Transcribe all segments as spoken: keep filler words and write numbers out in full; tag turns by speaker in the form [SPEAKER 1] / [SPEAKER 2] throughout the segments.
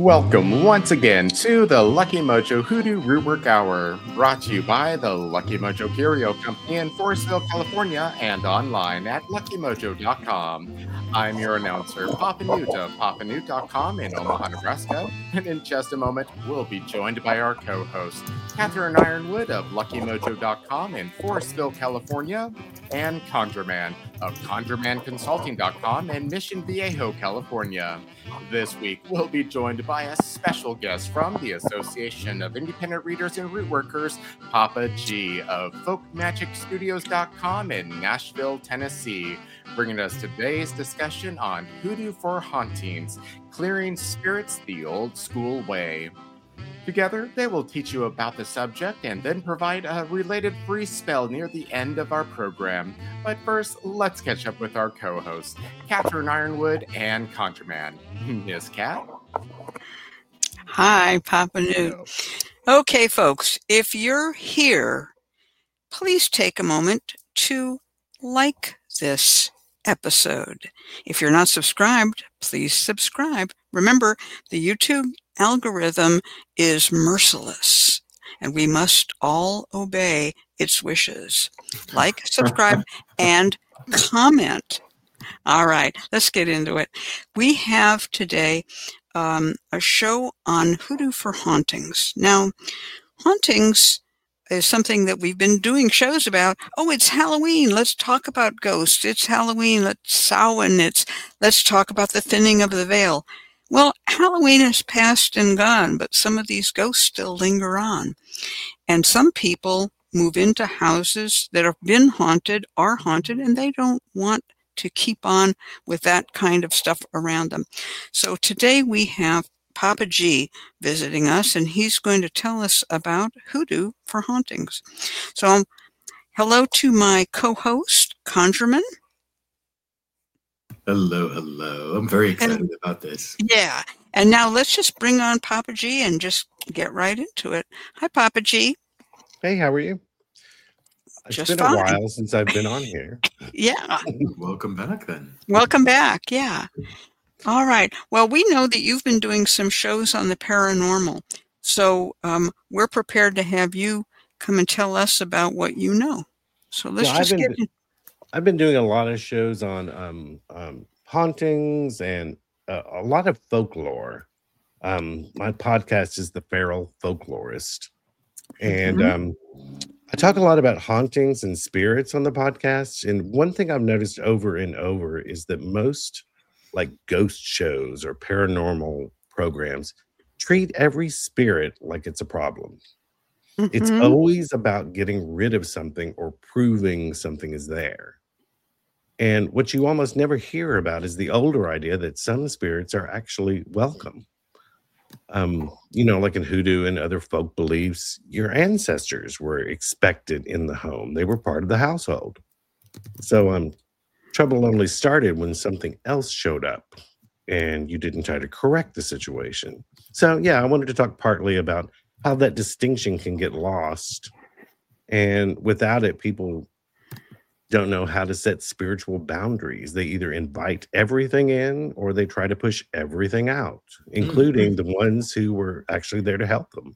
[SPEAKER 1] Welcome once again to the Lucky Mojo Hoodoo Rootwork Hour, brought to you by the Lucky Mojo Curio Company in Forestville, California, and online at lucky mojo dot com. I'm your announcer, Papa Newt of papa newt dot com in Omaha, Nebraska, and in just a moment, we'll be joined by our co-host, Catherine Ironwood of lucky mojo dot com in Forestville, California, and ConjureMan of conjure man consulting dot com in Mission Viejo, California. This week, we'll be joined by a special guest from the Association of Independent Readers and Rootworkers, Papa G of folk magic studios dot com in Nashville, Tennessee, bringing us today's discussion on Hoodoo for Hauntings, clearing spirits the old school way. Together, they will teach you about the subject and then provide a related free spell near the end of our program. But first, let's catch up with our co-hosts, Catherine Ironwood and ConjureMan. Miss Cat?
[SPEAKER 2] Hi, Papa Newt. Okay, folks, if you're here, please take a moment to like this episode. If you're not subscribed, please subscribe. Remember, the YouTube algorithm is merciless, and we must all obey its wishes. Like, subscribe, and comment. All right, let's get into it. We have today um, a show on Hoodoo for Hauntings. Now, hauntings is something that we've been doing shows about. Oh, it's Halloween. Let's talk about ghosts. It's Halloween. Let's Samhain. It's let's talk about the thinning of the veil. Well, Halloween is past and gone, but some of these ghosts still linger on. And some people move into houses that have been haunted, are haunted, and they don't want to keep on with that kind of stuff around them. So today we have Papa G visiting us, and he's going to tell us about Hoodoo for Hauntings. So um, hello to my co-host, ConjureMan.
[SPEAKER 3] Hello, hello. I'm very excited and, about this.
[SPEAKER 2] Yeah. And now let's just bring on Papa G and just get right into it. Hi, Papa G.
[SPEAKER 4] Hey, how are you? It's
[SPEAKER 2] just
[SPEAKER 4] been
[SPEAKER 2] fine.
[SPEAKER 4] a while since I've been on here.
[SPEAKER 2] Yeah.
[SPEAKER 3] Welcome back, then.
[SPEAKER 2] Welcome back. Yeah. All right. Well, we know that you've been doing some shows on the paranormal. So um, we're prepared to have you come and tell us about what you know. So let's
[SPEAKER 4] well,
[SPEAKER 2] just
[SPEAKER 4] I've been,
[SPEAKER 2] get in.
[SPEAKER 4] I've been doing a lot of shows on um, um, hauntings and uh, a lot of folklore. Um, my podcast is The Feral Folklorist. And
[SPEAKER 2] Mhm.
[SPEAKER 4] um, I talk a lot about hauntings and spirits on the podcast. And one thing I've noticed over and over is that most like ghost shows or paranormal programs treat every spirit like it's a problem. It's
[SPEAKER 2] Mhm.
[SPEAKER 4] always about getting rid of something or proving something is there. And what you almost never hear about is the older idea that some spirits are actually welcome. Um, you know, like in hoodoo and other folk beliefs, your ancestors were expected in the home. They were part of the household. So um, trouble only started when something else showed up and you didn't try to correct the situation. So, yeah, I wanted to talk partly about how that distinction can get lost. And without it, people don't know how to set spiritual boundaries. They either invite everything in or they try to push everything out, including mm-hmm. the ones who were actually there to help them.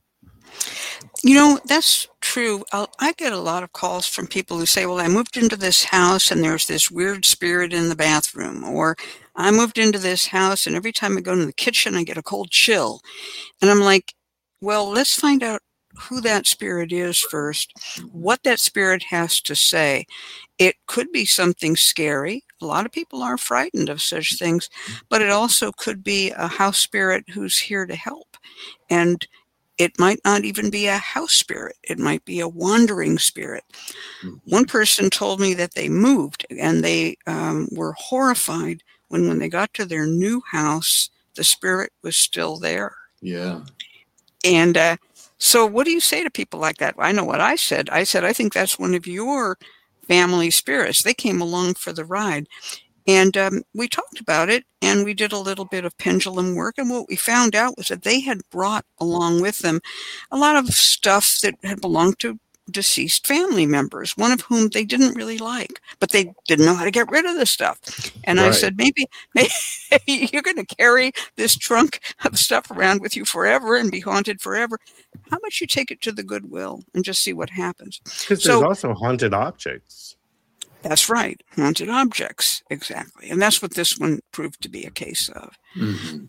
[SPEAKER 2] You know, that's true. I'll, I get a lot of calls from people who say, well, I moved into this house and there's this weird spirit in the bathroom. Or I moved into this house and every time I go into the kitchen, I get a cold chill. And I'm like, well, let's find out who that spirit is first, what that spirit has to say. It could be something scary. A lot of people are frightened of such things, but it also could be a house spirit who's here to help. And it might not even be a house spirit. It might be a wandering spirit. One person told me that they moved and they um, were horrified when, when they got to their new house, the spirit was still there.
[SPEAKER 3] Yeah.
[SPEAKER 2] And uh, so what do you say to people like that? I know what I said. I said, I think that's one of your family spirits. They came along for the ride. And um, we talked about it, and we did a little bit of pendulum work. And what we found out was that they had brought along with them a lot of stuff that had belonged to deceased family members, one of whom they didn't really like, but they didn't know how to get rid of this stuff. And I
[SPEAKER 4] Right.
[SPEAKER 2] said, maybe, maybe you're going to carry this trunk of stuff around with you forever and be haunted forever. How about you take it to the Goodwill and just see what happens?
[SPEAKER 4] Because
[SPEAKER 2] So-
[SPEAKER 4] there's also haunted objects.
[SPEAKER 2] That's right. Haunted objects. Exactly. And that's what this one proved to be a case of.
[SPEAKER 3] Mm-hmm.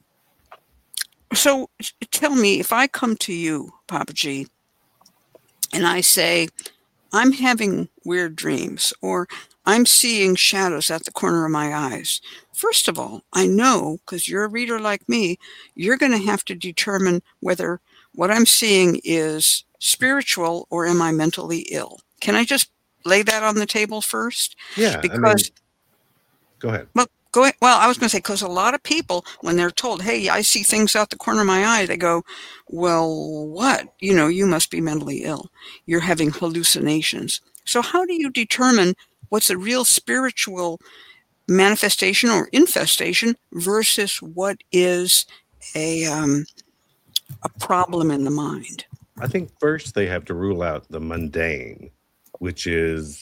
[SPEAKER 2] So t- tell me, if I come to you, Papa G, and I say, I'm having weird dreams, or I'm seeing shadows at the corner of my eyes. First of all, I know, because you're a reader like me, you're going to have to determine whether what I'm seeing is spiritual or am I mentally ill. Can I just lay that on the table first?
[SPEAKER 4] Yeah. I mean,
[SPEAKER 2] Because
[SPEAKER 4] go ahead.
[SPEAKER 2] Well, go ahead. Well, I was going to say, because a lot of people, when they're told, hey, I see things out the corner of my eye, they go, well, what? You know, you must be mentally ill. You're having hallucinations. So how do you determine what's a real spiritual manifestation or infestation versus what is a um, a problem in the mind?
[SPEAKER 4] I think first they have to rule out the mundane, which is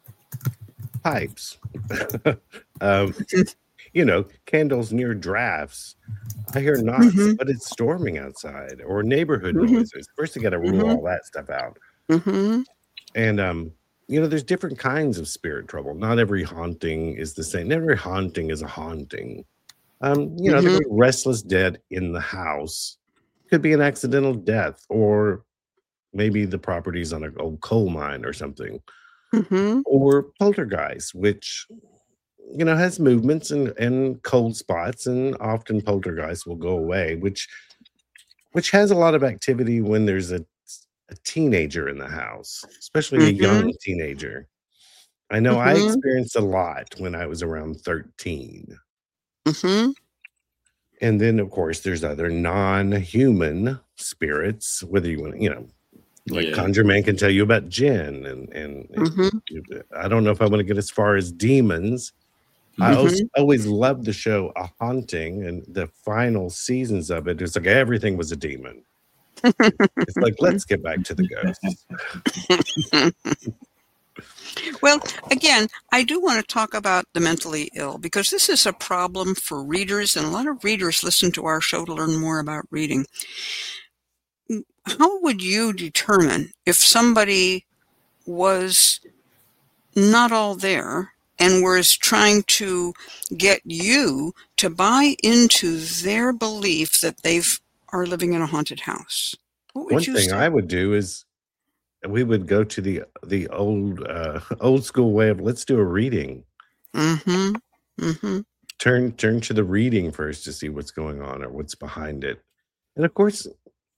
[SPEAKER 4] pipes. um, you know, candles near drafts. I hear knocks,
[SPEAKER 2] Mhm.
[SPEAKER 4] but it's storming outside, or neighborhood
[SPEAKER 2] Mhm.
[SPEAKER 4] noises. First, you got to rule
[SPEAKER 2] Mhm.
[SPEAKER 4] all that stuff out.
[SPEAKER 2] Mm-hmm.
[SPEAKER 4] And um, you know, there's different kinds of spirit trouble. Not every haunting is the same. Not every haunting is a haunting. Um, you know, there
[SPEAKER 2] Mhm.
[SPEAKER 4] could be restless dead in the house. Could be an accidental death, or maybe the property's on an old coal mine or something,
[SPEAKER 2] Mm-hmm.
[SPEAKER 4] or poltergeist, which you know has movements and, and cold spots, and often poltergeist will go away, which which has a lot of activity when there's a, a teenager in the house, especially a young teenager. I know I
[SPEAKER 2] Mhm.
[SPEAKER 4] experienced a lot when I was around thirteen.
[SPEAKER 2] Mm-hmm.
[SPEAKER 4] And then, of course, there's other non-human spirits, whether you want, you know, like
[SPEAKER 3] Yeah.
[SPEAKER 4] Conjure Man can tell you about jinn, and and
[SPEAKER 2] Mhm.
[SPEAKER 4] I don't know if I want to get as far as demons. I
[SPEAKER 2] Mhm.
[SPEAKER 4] always, always loved the show A Haunting, and the final seasons of it, it's like everything was a demon. It's like, let's get back to the ghosts.
[SPEAKER 2] Well, again, I do want to talk about the mentally ill because this is a problem for readers, and a lot of readers listen to our show to learn more about reading. How would you determine if somebody was not all there and was trying to get you to buy into their belief that they've are living in a haunted house? What would
[SPEAKER 4] One
[SPEAKER 2] you
[SPEAKER 4] thing
[SPEAKER 2] say?
[SPEAKER 4] I would do is we would go to the the old uh, old school way of let's do a reading.
[SPEAKER 2] Mm-hmm. Mm-hmm.
[SPEAKER 4] Turn turn to the reading first to see what's going on or what's behind it, and of course,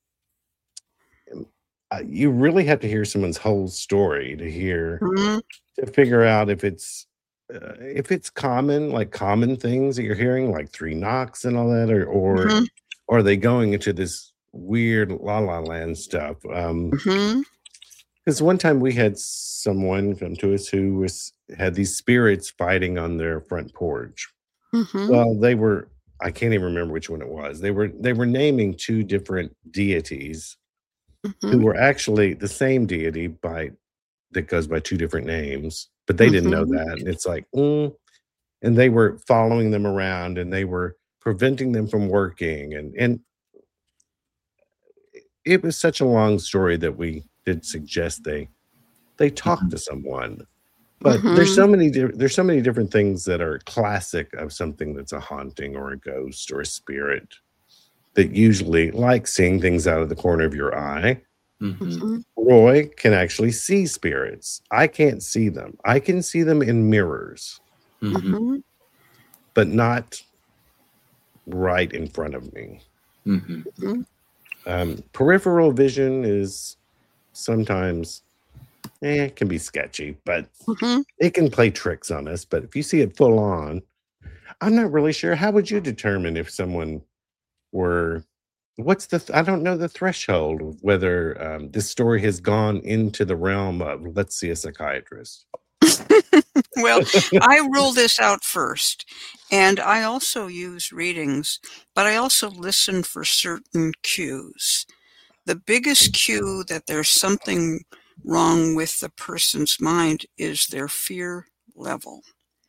[SPEAKER 4] uh, you really have to hear someone's whole story to hear
[SPEAKER 2] Mm-hmm.
[SPEAKER 4] to figure out if it's uh, if it's common, like common things that you're hearing, like three knocks and all that, or or,
[SPEAKER 2] Mhm.
[SPEAKER 4] or are they going into this weird la la land stuff? Um,
[SPEAKER 2] Mm-hmm.
[SPEAKER 4] Because one time we had someone come to us who was had these spirits fighting on their front porch.
[SPEAKER 2] Mm-hmm.
[SPEAKER 4] Well, they were I can't even remember which one it was. They were they were naming two different deities who
[SPEAKER 2] Mm-hmm.
[SPEAKER 4] were actually the same deity by that goes by two different names, but they didn't know
[SPEAKER 2] Mhm.
[SPEAKER 4] that. And it's like, mm. And they were following them around, and they were preventing them from working, and and it was such a long story that we did suggest they they talk to someone. But there's so many di- there's so many different things that are classic of something that's a haunting or a ghost or a spirit that usually, like seeing things out of the corner of your eye.
[SPEAKER 3] Mhm.
[SPEAKER 2] Mm-hmm.
[SPEAKER 4] Roy can actually see spirits. I can't see them. I can see them in mirrors,
[SPEAKER 3] Mhm.
[SPEAKER 2] Mm-hmm.
[SPEAKER 4] but not right in front of me.
[SPEAKER 3] Mhm.
[SPEAKER 4] Um, peripheral vision is sometimes eh, it can be sketchy, but
[SPEAKER 2] Mm-hmm.
[SPEAKER 4] it can play tricks on us. But if you see it full on, I'm not really sure. How would you determine if someone were? What's the? Th- I don't know the threshold of whether um, this story has gone into the realm of let's see a psychiatrist.
[SPEAKER 2] Well, I rule this out first, and I also use readings, but I also listen for certain cues. The biggest cue that there's something wrong with the person's mind is their fear level.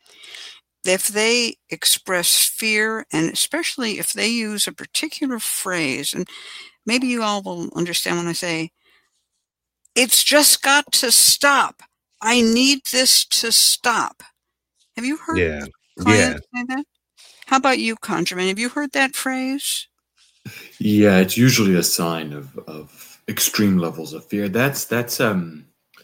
[SPEAKER 2] If they express fear, and especially if they use a particular phrase, and maybe you all will understand when I say, "It's just got to stop. I need this to stop." Have you heard
[SPEAKER 4] Yeah.
[SPEAKER 2] clients
[SPEAKER 4] Yeah.
[SPEAKER 2] say that? How about you, Conjurman? Have you heard that phrase?
[SPEAKER 3] Yeah, it's usually a sign of, of extreme levels of fear. That's that's um.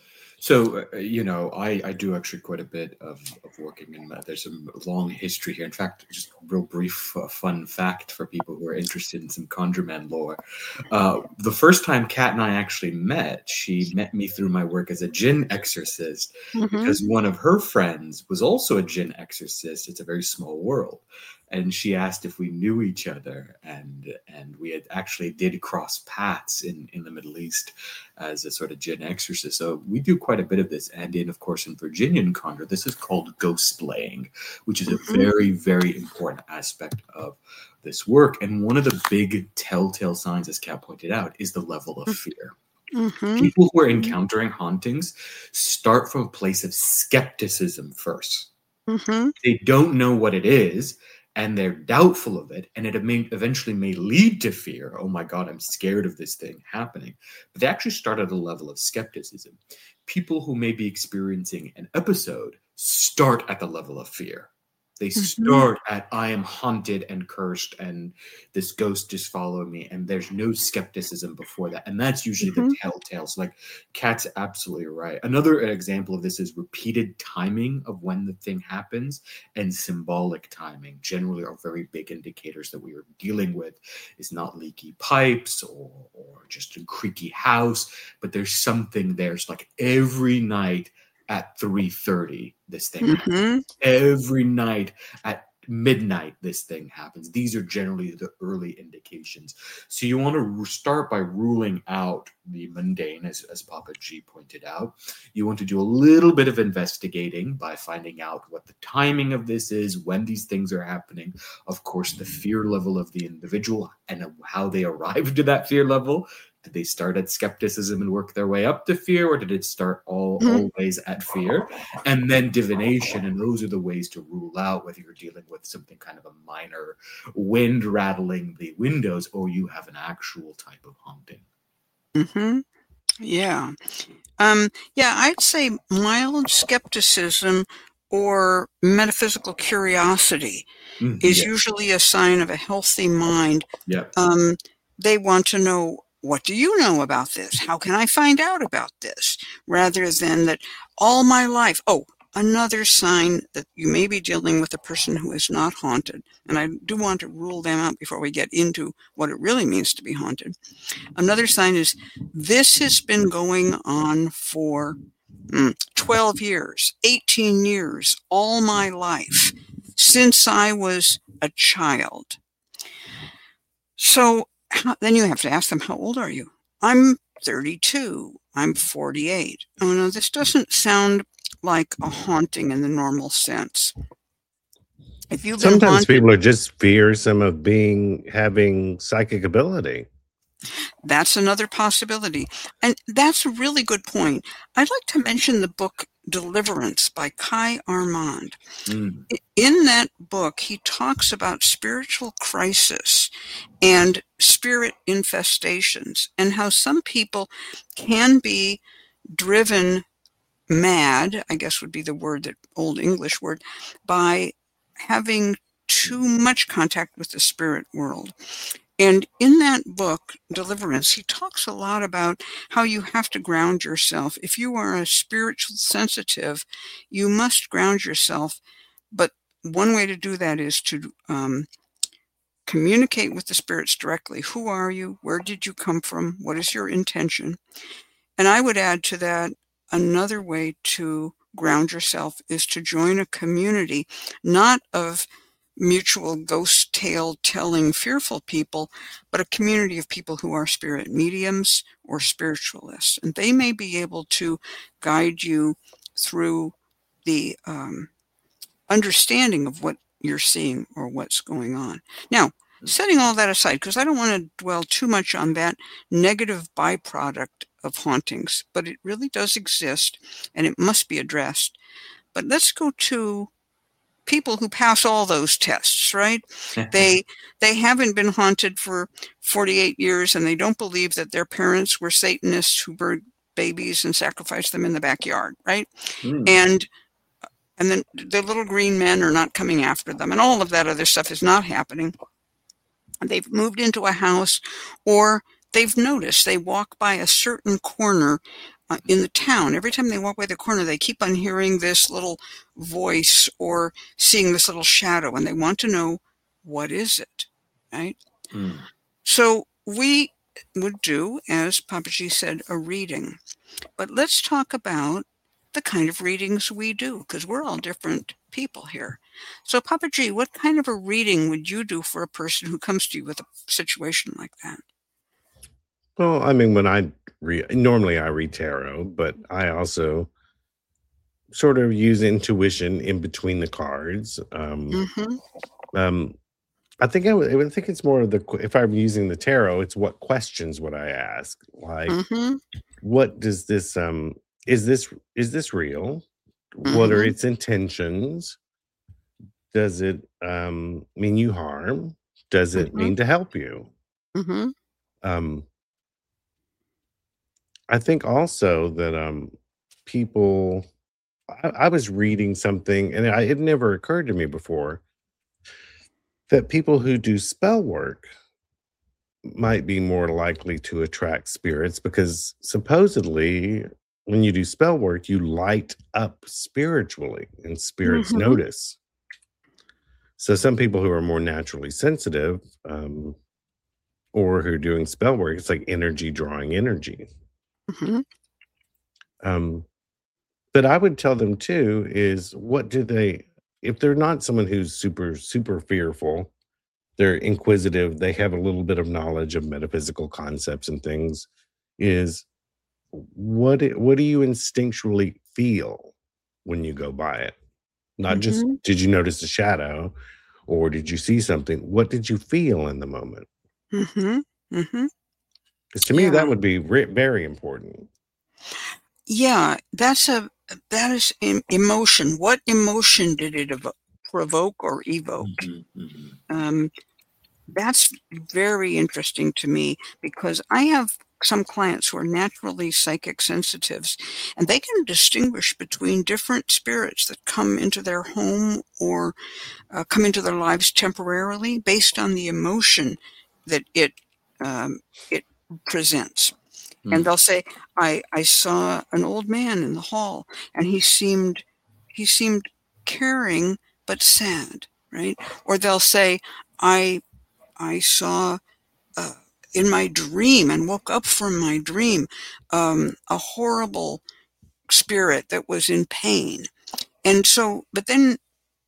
[SPEAKER 3] So uh, you know, I I do actually quite a bit of, of working in that. There's a long history here. In fact, just a real brief uh, fun fact for people who are interested in some ConjureMan lore. Uh, the first time Kat and I actually met, she met me through my work as a jinn exorcist
[SPEAKER 2] Mm-hmm.
[SPEAKER 3] because one of her friends was also a jinn exorcist. It's a very small world. And she asked if we knew each other, and and we had actually did cross paths in, in the Middle East as a sort of jinn exorcist. So we do quite a bit of this. And in, of course, in Virginian conjure, this is called ghost slaying, which is a
[SPEAKER 2] Mhm.
[SPEAKER 3] very, very important aspect of this work. And one of the big telltale signs, as Kat pointed out, is the level of fear.
[SPEAKER 2] Mm-hmm.
[SPEAKER 3] People who are encountering hauntings start from a place of skepticism first.
[SPEAKER 2] Mm-hmm.
[SPEAKER 3] They don't know what it is, and they're doubtful of it, and it may eventually may lead to fear. Oh my God, I'm scared of this thing happening. But they actually start at a level of skepticism. People who may be experiencing an episode start at the level of fear. They start at, I am haunted and cursed, and this ghost just followed me, and there's no skepticism before that. And that's usually
[SPEAKER 2] Mhm.
[SPEAKER 3] the telltales. Like, Kat's absolutely right. Another example of this is repeated timing of when the thing happens, and symbolic timing generally are very big indicators that we are dealing with is not leaky pipes or, or just a creaky house, but there's something there. It's like every night at three thirty, this thing happens.
[SPEAKER 2] Mm-hmm.
[SPEAKER 3] Every night at midnight, this thing happens. These are generally the early indications. So you want to start by ruling out the mundane, as, as Papa G pointed out. You want to do a little bit of investigating by finding out what the timing of this is, when these things are happening, of course, the fear level of the individual and how they arrived to that fear level. Did they start at skepticism and work their way up to fear, or did it start all
[SPEAKER 2] Mhm.
[SPEAKER 3] always at fear? And then divination, and those are the ways to rule out whether you're dealing with something kind of a minor wind rattling the windows, or you have an actual type of haunting.
[SPEAKER 2] Mm-hmm. Yeah. Um, yeah, I'd say mild skepticism or metaphysical curiosity
[SPEAKER 3] Mm,
[SPEAKER 2] is
[SPEAKER 3] yeah,
[SPEAKER 2] usually a sign of a healthy mind.
[SPEAKER 3] yeah.
[SPEAKER 2] Um, they want to know, what do you know about this? How can I find out about this? Rather than that all my life. Oh, another sign that you may be dealing with a person who is not haunted. And I do want to rule them out before we get into what it really means to be haunted. Another sign is this has been going on for mm, twelve years, eighteen years, all my life, since I was a child. So how, then you have to ask them, how old are you? I'm thirty-two. I'm forty-eight. Oh no, this doesn't sound like a haunting in the normal sense. If you've been
[SPEAKER 4] Sometimes
[SPEAKER 2] haunted,
[SPEAKER 4] people are just fearsome of being having psychic ability.
[SPEAKER 2] that's another possibility. And that's a really good point. I'd like to mention the book Deliverance by Kai Armand.
[SPEAKER 3] Mm,
[SPEAKER 2] I- In that book, he talks about spiritual crisis and spirit infestations and how some people can be driven mad, I guess would be the word, that old English word, by having too much contact with the spirit world. And in that book, Deliverance, he talks a lot about how you have to ground yourself. If you are a spiritual sensitive, you must ground yourself. But one way to do that is to um, communicate with the spirits directly. Who are you? Where did you come from? What is your intention? And I would add to that, another way to ground yourself is to join a community, not of mutual ghost tale telling fearful people, but a community of people who are spirit mediums or spiritualists. And they may be able to guide you through the um, understanding of what you're seeing or what's going on. Now, setting all that aside, because I don't want to dwell too much on that negative byproduct of hauntings, but it really does exist and it must be addressed. But let's go to people who pass all those tests, right? They they haven't been haunted for forty-eight years, and they don't believe that their parents were Satanists who burned babies and sacrificed them in the backyard, right?
[SPEAKER 3] Mm.
[SPEAKER 2] And and then the little green men are not coming after them, and all of that other stuff is not happening. They've moved into a house, or they've noticed they walk by a certain corner uh, in the town. Every time they walk by the corner, they keep on hearing this little voice or seeing this little shadow, and they want to know, what is it, right?
[SPEAKER 3] Mm.
[SPEAKER 2] So we would do, as Papa G said, a reading. But let's talk about the kind of readings we do, because we're all different people here. So Papa G, what kind of a reading would you do for a person who comes to you with a situation like that?
[SPEAKER 4] Well, I mean, when I read, normally I read tarot, but I also sort of use intuition in between the cards. Um,
[SPEAKER 2] Mm-hmm.
[SPEAKER 4] um, I think I would, I would think it's more of the, if I'm using the tarot, it's what questions would I ask? Like,
[SPEAKER 2] Mm-hmm.
[SPEAKER 4] what does this, um, is this, is this real? What are
[SPEAKER 2] Mm-hmm.
[SPEAKER 4] its intentions? Does it um, mean you harm? Does it
[SPEAKER 2] Mm-hmm.
[SPEAKER 4] mean to help you?
[SPEAKER 2] Mm-hmm.
[SPEAKER 4] Um, I think also that um, people, I, I was reading something and I, it never occurred to me before that people who do spell work might be more likely to attract spirits, because supposedly when you do spell work, you light up spiritually and spirits
[SPEAKER 2] Mm-hmm.
[SPEAKER 4] notice. So some people who are more naturally sensitive, um, or who are doing spell work, it's like energy drawing energy.
[SPEAKER 2] Mm-hmm.
[SPEAKER 4] Um, but I would tell them too is, what do they, if they're not someone who's super, super fearful, they're inquisitive, they have a little bit of knowledge of metaphysical concepts and things, is what, it- what do you instinctually feel when you go by it? Not just,
[SPEAKER 2] Mm-hmm.
[SPEAKER 4] did you notice a shadow or did you see something? What did you feel in the moment?
[SPEAKER 2] Mm-hmm. Mm-hmm.
[SPEAKER 4] Because to me,
[SPEAKER 2] Yeah.
[SPEAKER 4] that would be re- very important.
[SPEAKER 2] Yeah, that's a that is em- emotion. What emotion did it evo- provoke or evoke?
[SPEAKER 3] Mhm, mhm.
[SPEAKER 2] Um, that's very interesting to me, because I have some clients who are naturally psychic sensitives, and they can distinguish between different spirits that come into their home or uh, come into their lives temporarily based on the emotion that it um, it presents. And
[SPEAKER 3] Mm.
[SPEAKER 2] they'll say, I, I saw an old man in the hall, and he seemed he seemed caring but sad, right? Or they'll say, I I saw uh, in my dream and woke up from my dream um, a horrible spirit that was in pain. And so, but then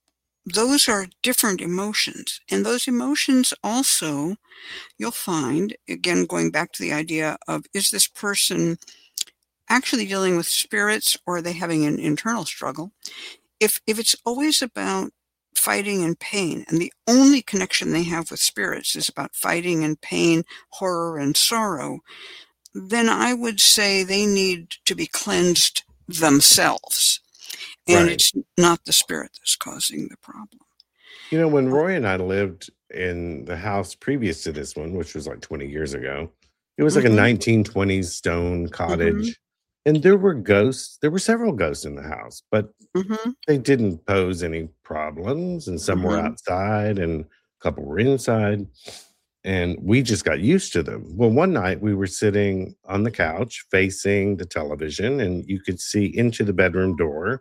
[SPEAKER 2] those are different emotions. And those emotions also, you'll find, again, going back to the idea of, is this person actually dealing with spirits, or are they having an internal struggle? If if it's always about fighting and pain, and the only connection they have with spirits is about fighting and pain, horror and sorrow, then I would say they need to be cleansed themselves. And
[SPEAKER 4] Right.
[SPEAKER 2] it's not the spirit that's causing the problem.
[SPEAKER 4] You know, when Roy and I lived in the house previous to this one, which was like twenty years ago, it was like a
[SPEAKER 2] Mhm.
[SPEAKER 4] nineteen twenties stone cottage. And there were ghosts. There were several ghosts in the house, but
[SPEAKER 2] Mm-hmm.
[SPEAKER 4] they didn't pose any problems. And some were
[SPEAKER 2] Mhm.
[SPEAKER 4] outside and a couple were inside. And we just got used to them. Well, one night we were sitting on the couch facing the television, and you could see into the bedroom door.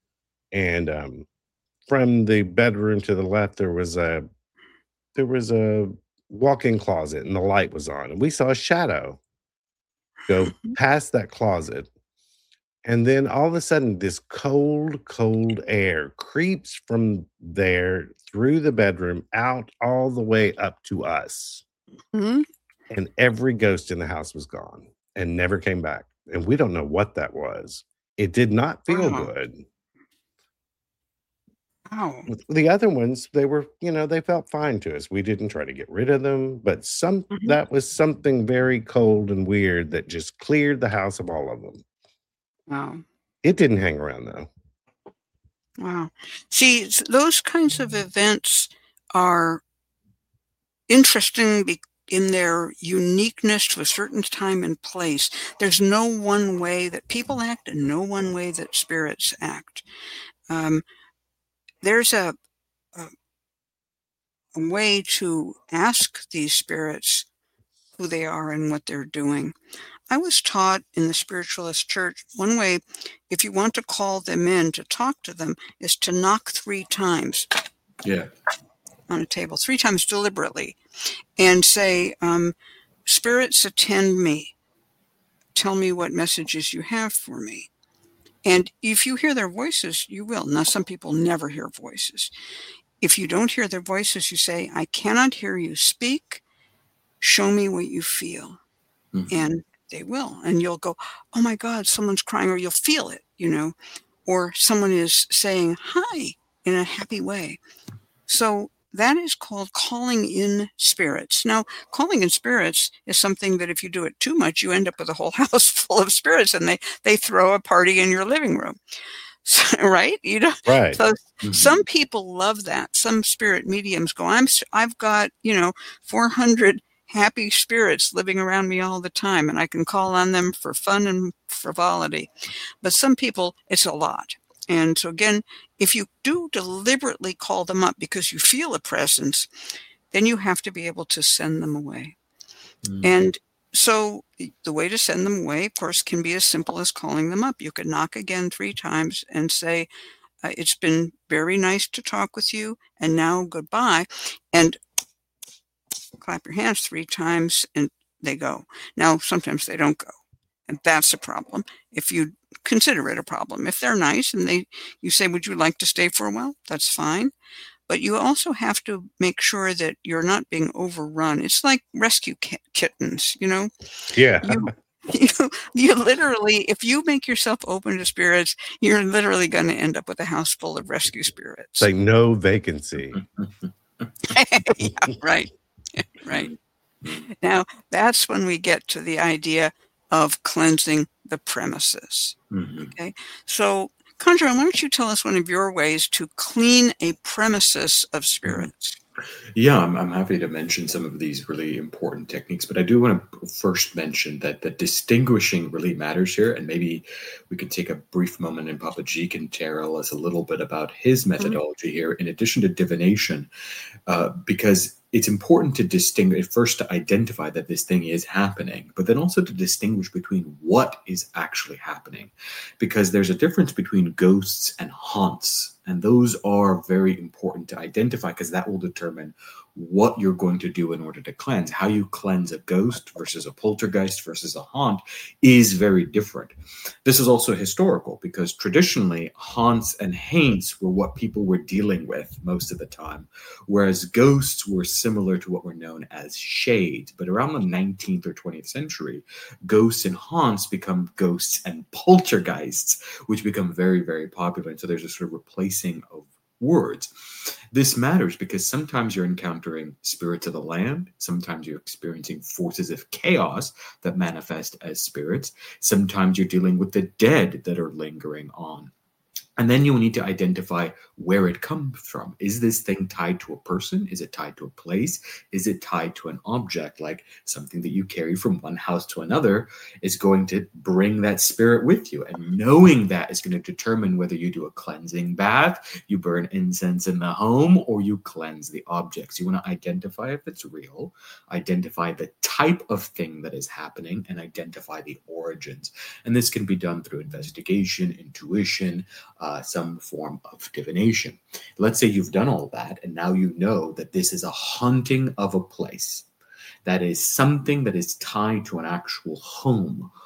[SPEAKER 4] And um, from the bedroom to the left, there was a there was a walk-in closet, and the light was on, and we saw a shadow go past that closet. And then all of a sudden, this cold, cold air creeps from there through the bedroom out all the way up to us.
[SPEAKER 2] Mhm.
[SPEAKER 4] And every ghost in the house was gone and never came back. And we don't know what that was. It did not feel
[SPEAKER 2] Wow.
[SPEAKER 4] good.
[SPEAKER 2] Wow.
[SPEAKER 4] With the other ones, they were, you know, they felt fine to us. We didn't try to get rid of them, but some
[SPEAKER 2] Mhm.
[SPEAKER 4] that was something very cold and weird that just cleared the house of all of them.
[SPEAKER 2] Wow.
[SPEAKER 4] It didn't hang around though.
[SPEAKER 2] Wow. See, s- those kinds of events are interesting be- in their uniqueness to a certain time and place. There's no one way that people act and no one way that spirits act. Um, there's a, a, a way to ask these spirits who they are and what they're doing. I was taught in the spiritualist church one way, if you want to call them in to talk to them, is to knock three times
[SPEAKER 3] Yeah.
[SPEAKER 2] on a table, three times deliberately, and say, um, spirits, attend me. Tell me what messages you have for me. And if you hear their voices, you will. Now, some people never hear voices. If you don't hear their voices, you say, I cannot hear you speak. Show me what you feel.
[SPEAKER 3] Mhm.
[SPEAKER 2] And they will. And you'll go, oh my God, someone's crying, or you'll feel it, you know, or someone is saying hi in a happy way. So that is called calling in spirits. Now, calling in spirits is something that if you do it too much, you end up with a whole house full of spirits, and they, they throw a party in your living room. So, right? You know,
[SPEAKER 4] Right.
[SPEAKER 2] so
[SPEAKER 3] Mhm.
[SPEAKER 2] some people love that. Some spirit mediums go, I'm, s- I've got, you know, four hundred happy spirits living around me all the time, and I can call on them for fun and frivolity. But some people, it's a lot. And so again, if you do deliberately call them up because you feel a presence, then you have to be able to send them away.
[SPEAKER 3] Mhm.
[SPEAKER 2] And so the way to send them away, of course, can be as simple as calling them up. You could knock again three times and say, uh, it's been very nice to talk with you, and now goodbye. And clap your hands three times and they go. Now, sometimes they don't go. And that's a problem. If you consider it a problem, if they're nice and they, you say, would you like to stay for a while? That's fine. But you also have to make sure that you're not being overrun. It's like rescue ki- kittens, you know,
[SPEAKER 4] Yeah.
[SPEAKER 2] you, you, you literally, if you make yourself open to spirits, you're literally going to end up with a house full of rescue spirits.
[SPEAKER 4] It's like no vacancy.
[SPEAKER 2] Yeah, right. Right. Now, that's when we get to the idea of cleansing the premises.
[SPEAKER 3] Mhm.
[SPEAKER 2] Okay. So, Conjurer, why don't you tell us one of your ways to clean a premises of spirits?
[SPEAKER 3] Yeah, I'm, I'm happy to mention some of these really important techniques, but I do want to first mention that the distinguishing really matters here, and maybe we could take a brief moment and Papa G can tell us a little bit about his methodology here, in addition to divination, uh, because it's important to distinguish, first to identify that this thing is happening, but then also to distinguish between what is actually happening, because there's a difference between ghosts and haunts. And those are very important to identify because that will determine what you're going to do in order to cleanse. How you cleanse a ghost versus a poltergeist versus a haunt is very different. This is also historical because traditionally haunts and haints were what people were dealing with most of the time, whereas ghosts were similar to what were known as shades. But around the nineteenth or twentieth century, ghosts and haunts become ghosts and poltergeists, which become very, very popular. And so there's a sort of replacing of words. This matters because sometimes you're encountering spirits of the land, sometimes you're experiencing forces of chaos that manifest as spirits, sometimes you're dealing with the dead that are lingering on. And then you need to identify where it comes from. Is this thing tied to a person? Is it tied to a place? Is it tied to an object? Like something that you carry from one house to another is going to bring that spirit with you. And knowing that is going to determine whether you do a cleansing bath, you burn incense in the home, or you cleanse the objects. You want to identify if it's real, identify the type of thing that is happening, and identify the origins. And this can be done through investigation, intuition, Uh, some form of divination. Let's say you've done all that, and now you know that this is a haunting of a place. That is something that is tied to an actual home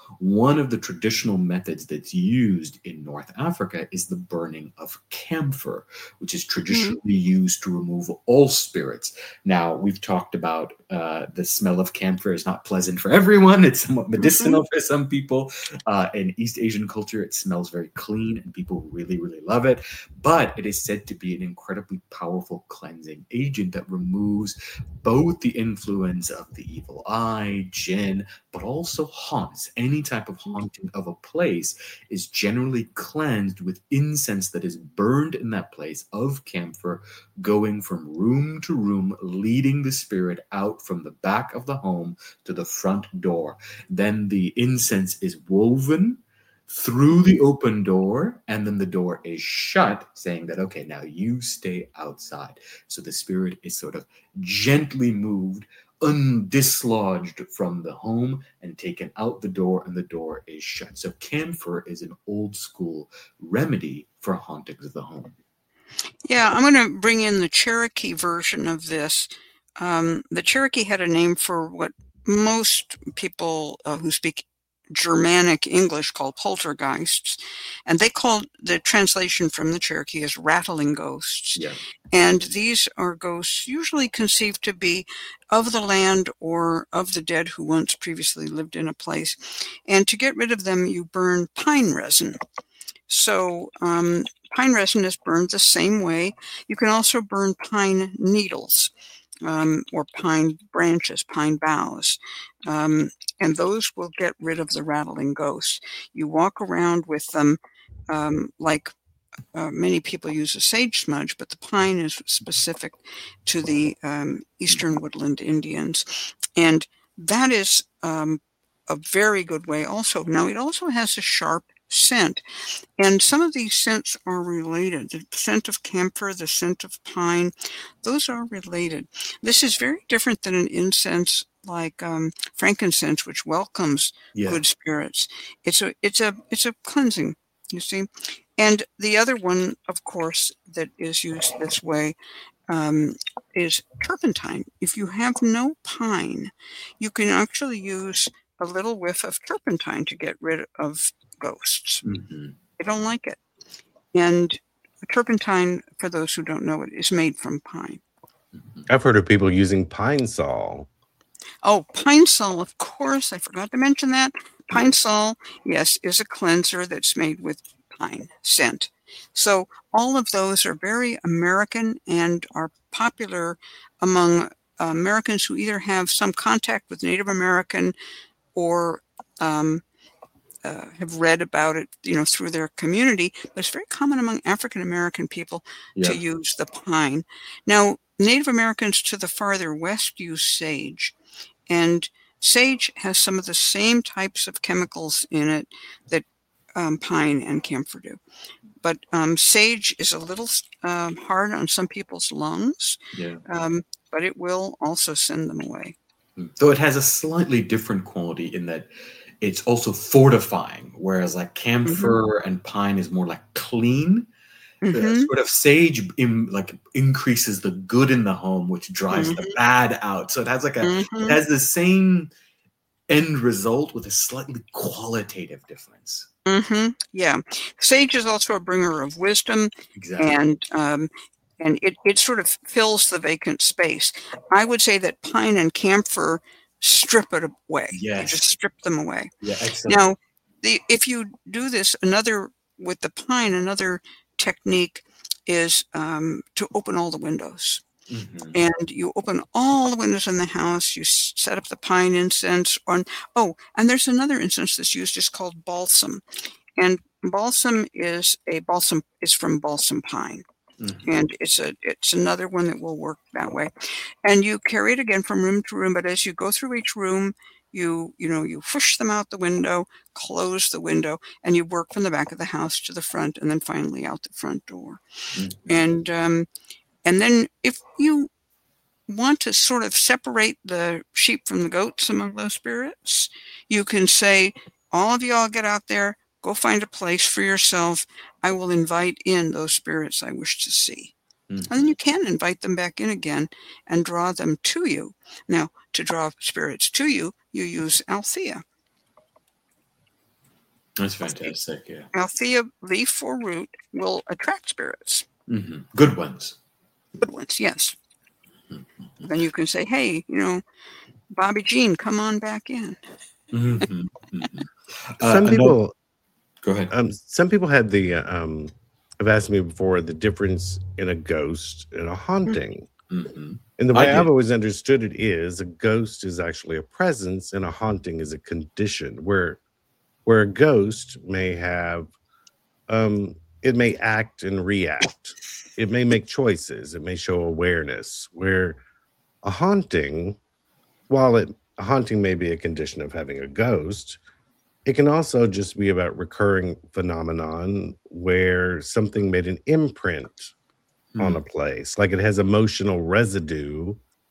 [SPEAKER 3] One of the traditional methods that's used in North Africa is the burning of camphor, which is traditionally mm-hmm. used to remove all spirits. Now, we've talked about uh, the smell of camphor is not pleasant for everyone. It's somewhat medicinal mm-hmm. for some people. Uh, in East Asian culture, it smells very clean and people really, really love it. But it is said to be an incredibly powerful cleansing agent that removes both the influence of the evil eye, jinn, but also haunts. Any type of haunting of a place is generally cleansed with incense that is burned in that place of camphor, going from room to room, leading the spirit out from the back of the home to the front door. Then the incense is woven through the open door, and then the door is shut, saying that, okay, now you stay outside. So the spirit is sort of gently moved, undislodged from the home and taken out the door, and the door is shut. So camphor is an old school remedy for hauntings of the home.
[SPEAKER 2] Yeah, I'm going to bring in the Cherokee version of this. Um, the Cherokee had a name for what most people uh, who speak Germanic English call poltergeists, and they called the translation from the Cherokee as rattling ghosts.
[SPEAKER 3] Yeah.
[SPEAKER 2] And these are ghosts usually conceived to be of the land or of the dead who once previously lived in a place. And to get rid of them, you burn pine resin. So um, pine resin is burned the same way. You can also burn pine needles. Um, or pine branches, pine boughs. Um, and those will get rid of the rattling ghosts. You walk around with them um, like uh, many people use a sage smudge, but the pine is specific to the um, Eastern Woodland Indians. And that is um, a very good way also. Now, it also has a sharp scent, and some of these scents are related. The scent of camphor, the scent of pine, those are related. This is very different than an incense like um, frankincense, which welcomes yeah. good spirits. It's a it's a it's a cleansing, you see. And the other one, of course, that is used this way um, is turpentine. If you have no pine, you can actually use a little whiff of turpentine to get rid of ghosts.
[SPEAKER 3] Mm-hmm.
[SPEAKER 2] They don't like it. And turpentine, for those who don't know it, is made from pine.
[SPEAKER 4] I've heard of people using pine sol.
[SPEAKER 2] Oh, pine sol, of course. I forgot to mention that. Pine sol, yes, is a cleanser that's made with pine scent. So all of those are very American and are popular among uh, Americans who either have some contact with Native American or um, Uh, have read about it, you know, through their community, but it's very common among African American people
[SPEAKER 3] yeah.
[SPEAKER 2] to use the pine. Now, Native Americans to the farther west use sage, and sage has some of the same types of chemicals in it that um, pine and camphor do. But um, sage is a little um, hard on some people's lungs,
[SPEAKER 3] yeah.
[SPEAKER 2] um, but it will also send them away.
[SPEAKER 3] So it has a slightly different quality in that it's also fortifying, whereas like camphor mm-hmm. and pine is more like clean. Mm-hmm. The sort of sage in, like increases the good in the home, which drives mm-hmm. the bad out. So it has like a mm-hmm. it has the same end result with a slightly qualitative difference.
[SPEAKER 2] Mm-hmm. Yeah, sage is also a bringer of wisdom,
[SPEAKER 3] exactly.
[SPEAKER 2] and um, and it it sort of fills the vacant space. I would say that pine and camphor strip it away.
[SPEAKER 3] Yes.
[SPEAKER 2] You just strip them away.
[SPEAKER 3] Yeah, excellent.
[SPEAKER 2] Now, the, if you do this, another with the pine, another technique is um, to open all the windows.
[SPEAKER 3] Mm-hmm.
[SPEAKER 2] And you open all the windows in the house. You set up the pine incense. On oh, and there's another incense that's used. It's called balsam, and balsam is a balsam is from balsam pine.
[SPEAKER 3] Mm-hmm.
[SPEAKER 2] And it's a it's another one that will work that way. And you carry it again from room to room, but as you go through each room, you you know you push them out the window, close the window, and you work from the back of the house to the front, and then finally out the front door.
[SPEAKER 3] Mm-hmm.
[SPEAKER 2] And um, and then if you want to sort of separate the sheep from the goats among those spirits, you can say, all of y'all get out there. Go find a place for yourself. I will invite in those spirits I wish to see.
[SPEAKER 3] Mm-hmm.
[SPEAKER 2] And then you can invite them back in again and draw them to you. Now, to draw spirits to you, you use Althea.
[SPEAKER 3] That's fantastic. Yeah.
[SPEAKER 2] Althea leaf or root will attract spirits.
[SPEAKER 3] Mm-hmm. Good ones.
[SPEAKER 2] Good ones, yes. Mm-hmm. Then you can say, hey, you know, Bobby Jean, come on back in.
[SPEAKER 3] Mm-hmm. Mm-hmm. Uh,
[SPEAKER 4] some people,
[SPEAKER 3] another, go ahead.
[SPEAKER 4] Um, some people had the, um, have asked me before, the difference in a ghost and a haunting.
[SPEAKER 3] Mm-hmm.
[SPEAKER 4] And the way I've always understood it is a ghost is actually a presence and a haunting is a condition where where a ghost may have, um, it may act and react. It may make choices. It may show awareness. Where a haunting, while it, a haunting may be a condition of having a ghost, it can also just be about recurring phenomenon where something made an imprint mm. on a place. Like it has emotional residue,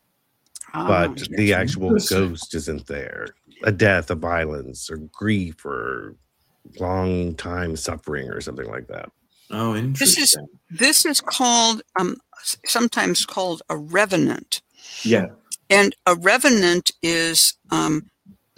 [SPEAKER 4] oh, but yes. the actual ghost isn't there. A death, a violence, or grief, or long time suffering, or something like that.
[SPEAKER 3] Oh, interesting.
[SPEAKER 2] This is this is called um, sometimes called a revenant.
[SPEAKER 3] Yeah,
[SPEAKER 2] and a revenant is um,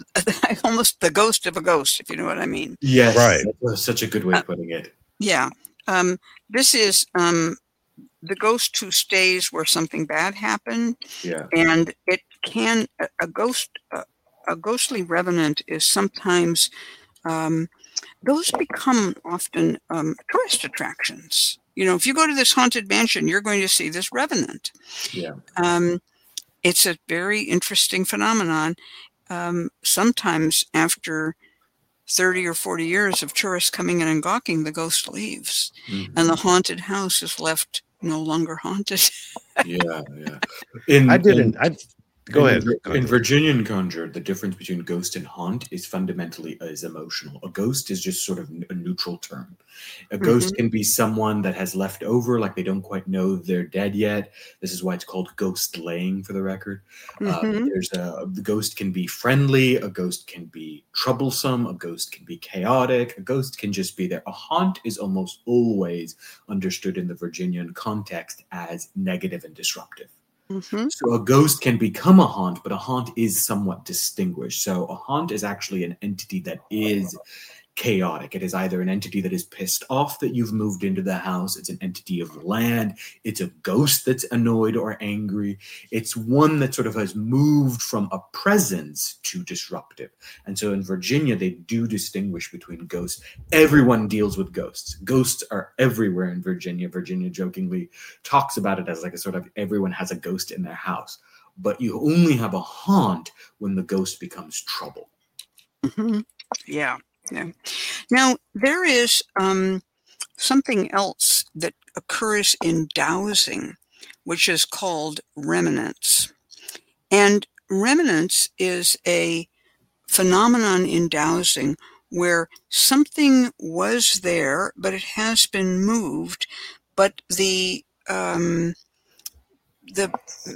[SPEAKER 2] almost the ghost of a ghost, if you know what I mean.
[SPEAKER 3] Yes,
[SPEAKER 4] right.
[SPEAKER 3] That's such a good way of putting it.
[SPEAKER 2] Uh, yeah, um, this is um, the ghost who stays where something bad happened.
[SPEAKER 3] Yeah,
[SPEAKER 2] and it can a, a ghost. Uh, A ghostly revenant is sometimes, um, those become often um, tourist attractions. You know, if you go to this haunted mansion, you're going to see this revenant.
[SPEAKER 3] Yeah.
[SPEAKER 2] Um, it's a very interesting phenomenon. Um, sometimes after thirty or forty years of tourists coming in and gawking, the ghost leaves. Mm-hmm. And the haunted house is left no longer haunted.
[SPEAKER 3] yeah, yeah. In,
[SPEAKER 4] I didn't... In- I, Go
[SPEAKER 3] in,
[SPEAKER 4] ahead.
[SPEAKER 3] In, in Virginian Conjure, the difference between ghost and haunt is fundamentally is emotional. A ghost is just sort of a neutral term. A ghost mm-hmm. can be someone that has left over, like they don't quite know they're dead yet. This is why it's called ghost laying, for the record. Mm-hmm. Uh, there's a the ghost can be friendly. A ghost can be troublesome. A ghost can be chaotic. A ghost can just be there. A haunt is almost always understood in the Virginian context as negative and disruptive.
[SPEAKER 2] Mm-hmm.
[SPEAKER 3] So a ghost can become a haunt, but a haunt is somewhat distinguished. So a haunt is actually an entity that is chaotic. It is either an entity that is pissed off that you've moved into the house. It's an entity of land. It's a ghost that's annoyed or angry. It's one that sort of has moved from a presence to disruptive. And so in Virginia, they do distinguish between ghosts. Everyone deals with ghosts. Ghosts are everywhere in Virginia. Virginia jokingly talks about it as like a sort of everyone has a ghost in their house. But you only have a haunt when the ghost becomes trouble.
[SPEAKER 2] Mm-hmm. Yeah. Yeah. Now, there is um, something else that occurs in dowsing, which is called remanence. And remanence is a phenomenon in dowsing where something was there, but it has been moved, but the um, the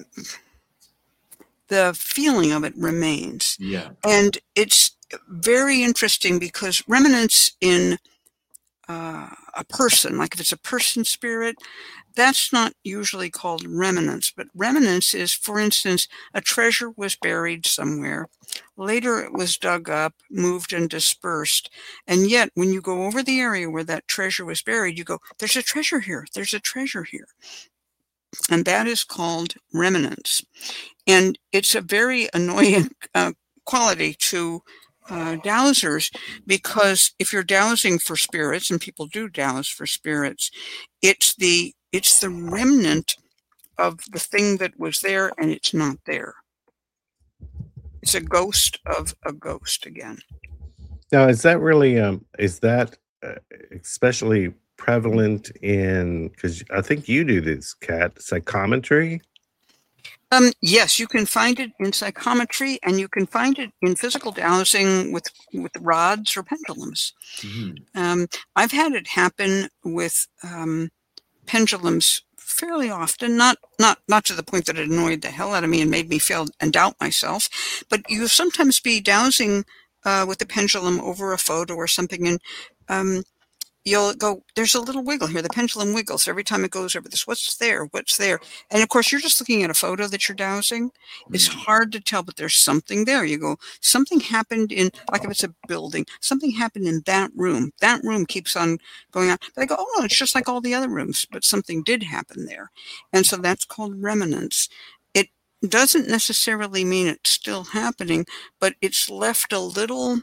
[SPEAKER 2] the feeling of it remains.
[SPEAKER 3] Yeah.
[SPEAKER 2] And it's very interesting because remanence in uh, a person, like if it's a person spirit, that's not usually called remanence. But remanence is, for instance, a treasure was buried somewhere. Later it was dug up, moved and dispersed. And yet when you go over the area where that treasure was buried, you go, there's a treasure here. There's a treasure here. And that is called remanence. And it's a very annoying uh, quality to Uh, dowsers, because if you're dowsing for spirits, and people do douse for spirits, it's the it's the remnant of the thing that was there and it's not there. It's a ghost of a ghost again.
[SPEAKER 4] Now, is that really um is that uh, especially prevalent in, because I think you do this, Kat, psychometry?
[SPEAKER 2] Um, yes, you can find it in psychometry, and you can find it in physical dowsing with, with rods or pendulums.
[SPEAKER 3] Mm-hmm.
[SPEAKER 2] Um, I've had it happen with um, pendulums fairly often, not not not to the point that it annoyed the hell out of me and made me feel and doubt myself, but you sometimes be dowsing uh, with the pendulum over a photo or something, and um, you'll go, there's a little wiggle here. The pendulum wiggles every time it goes over this. What's there? What's there? And of course, you're just looking at a photo that you're dowsing. It's
[SPEAKER 3] Mm.
[SPEAKER 2] hard to tell, but there's something there. You go, something happened in, like if it's a building, something happened in that room. That room keeps on going on. But I go, oh, no, it's just like all the other rooms, but something did happen there. And so that's called remnants. It doesn't necessarily mean it's still happening, but it's left a little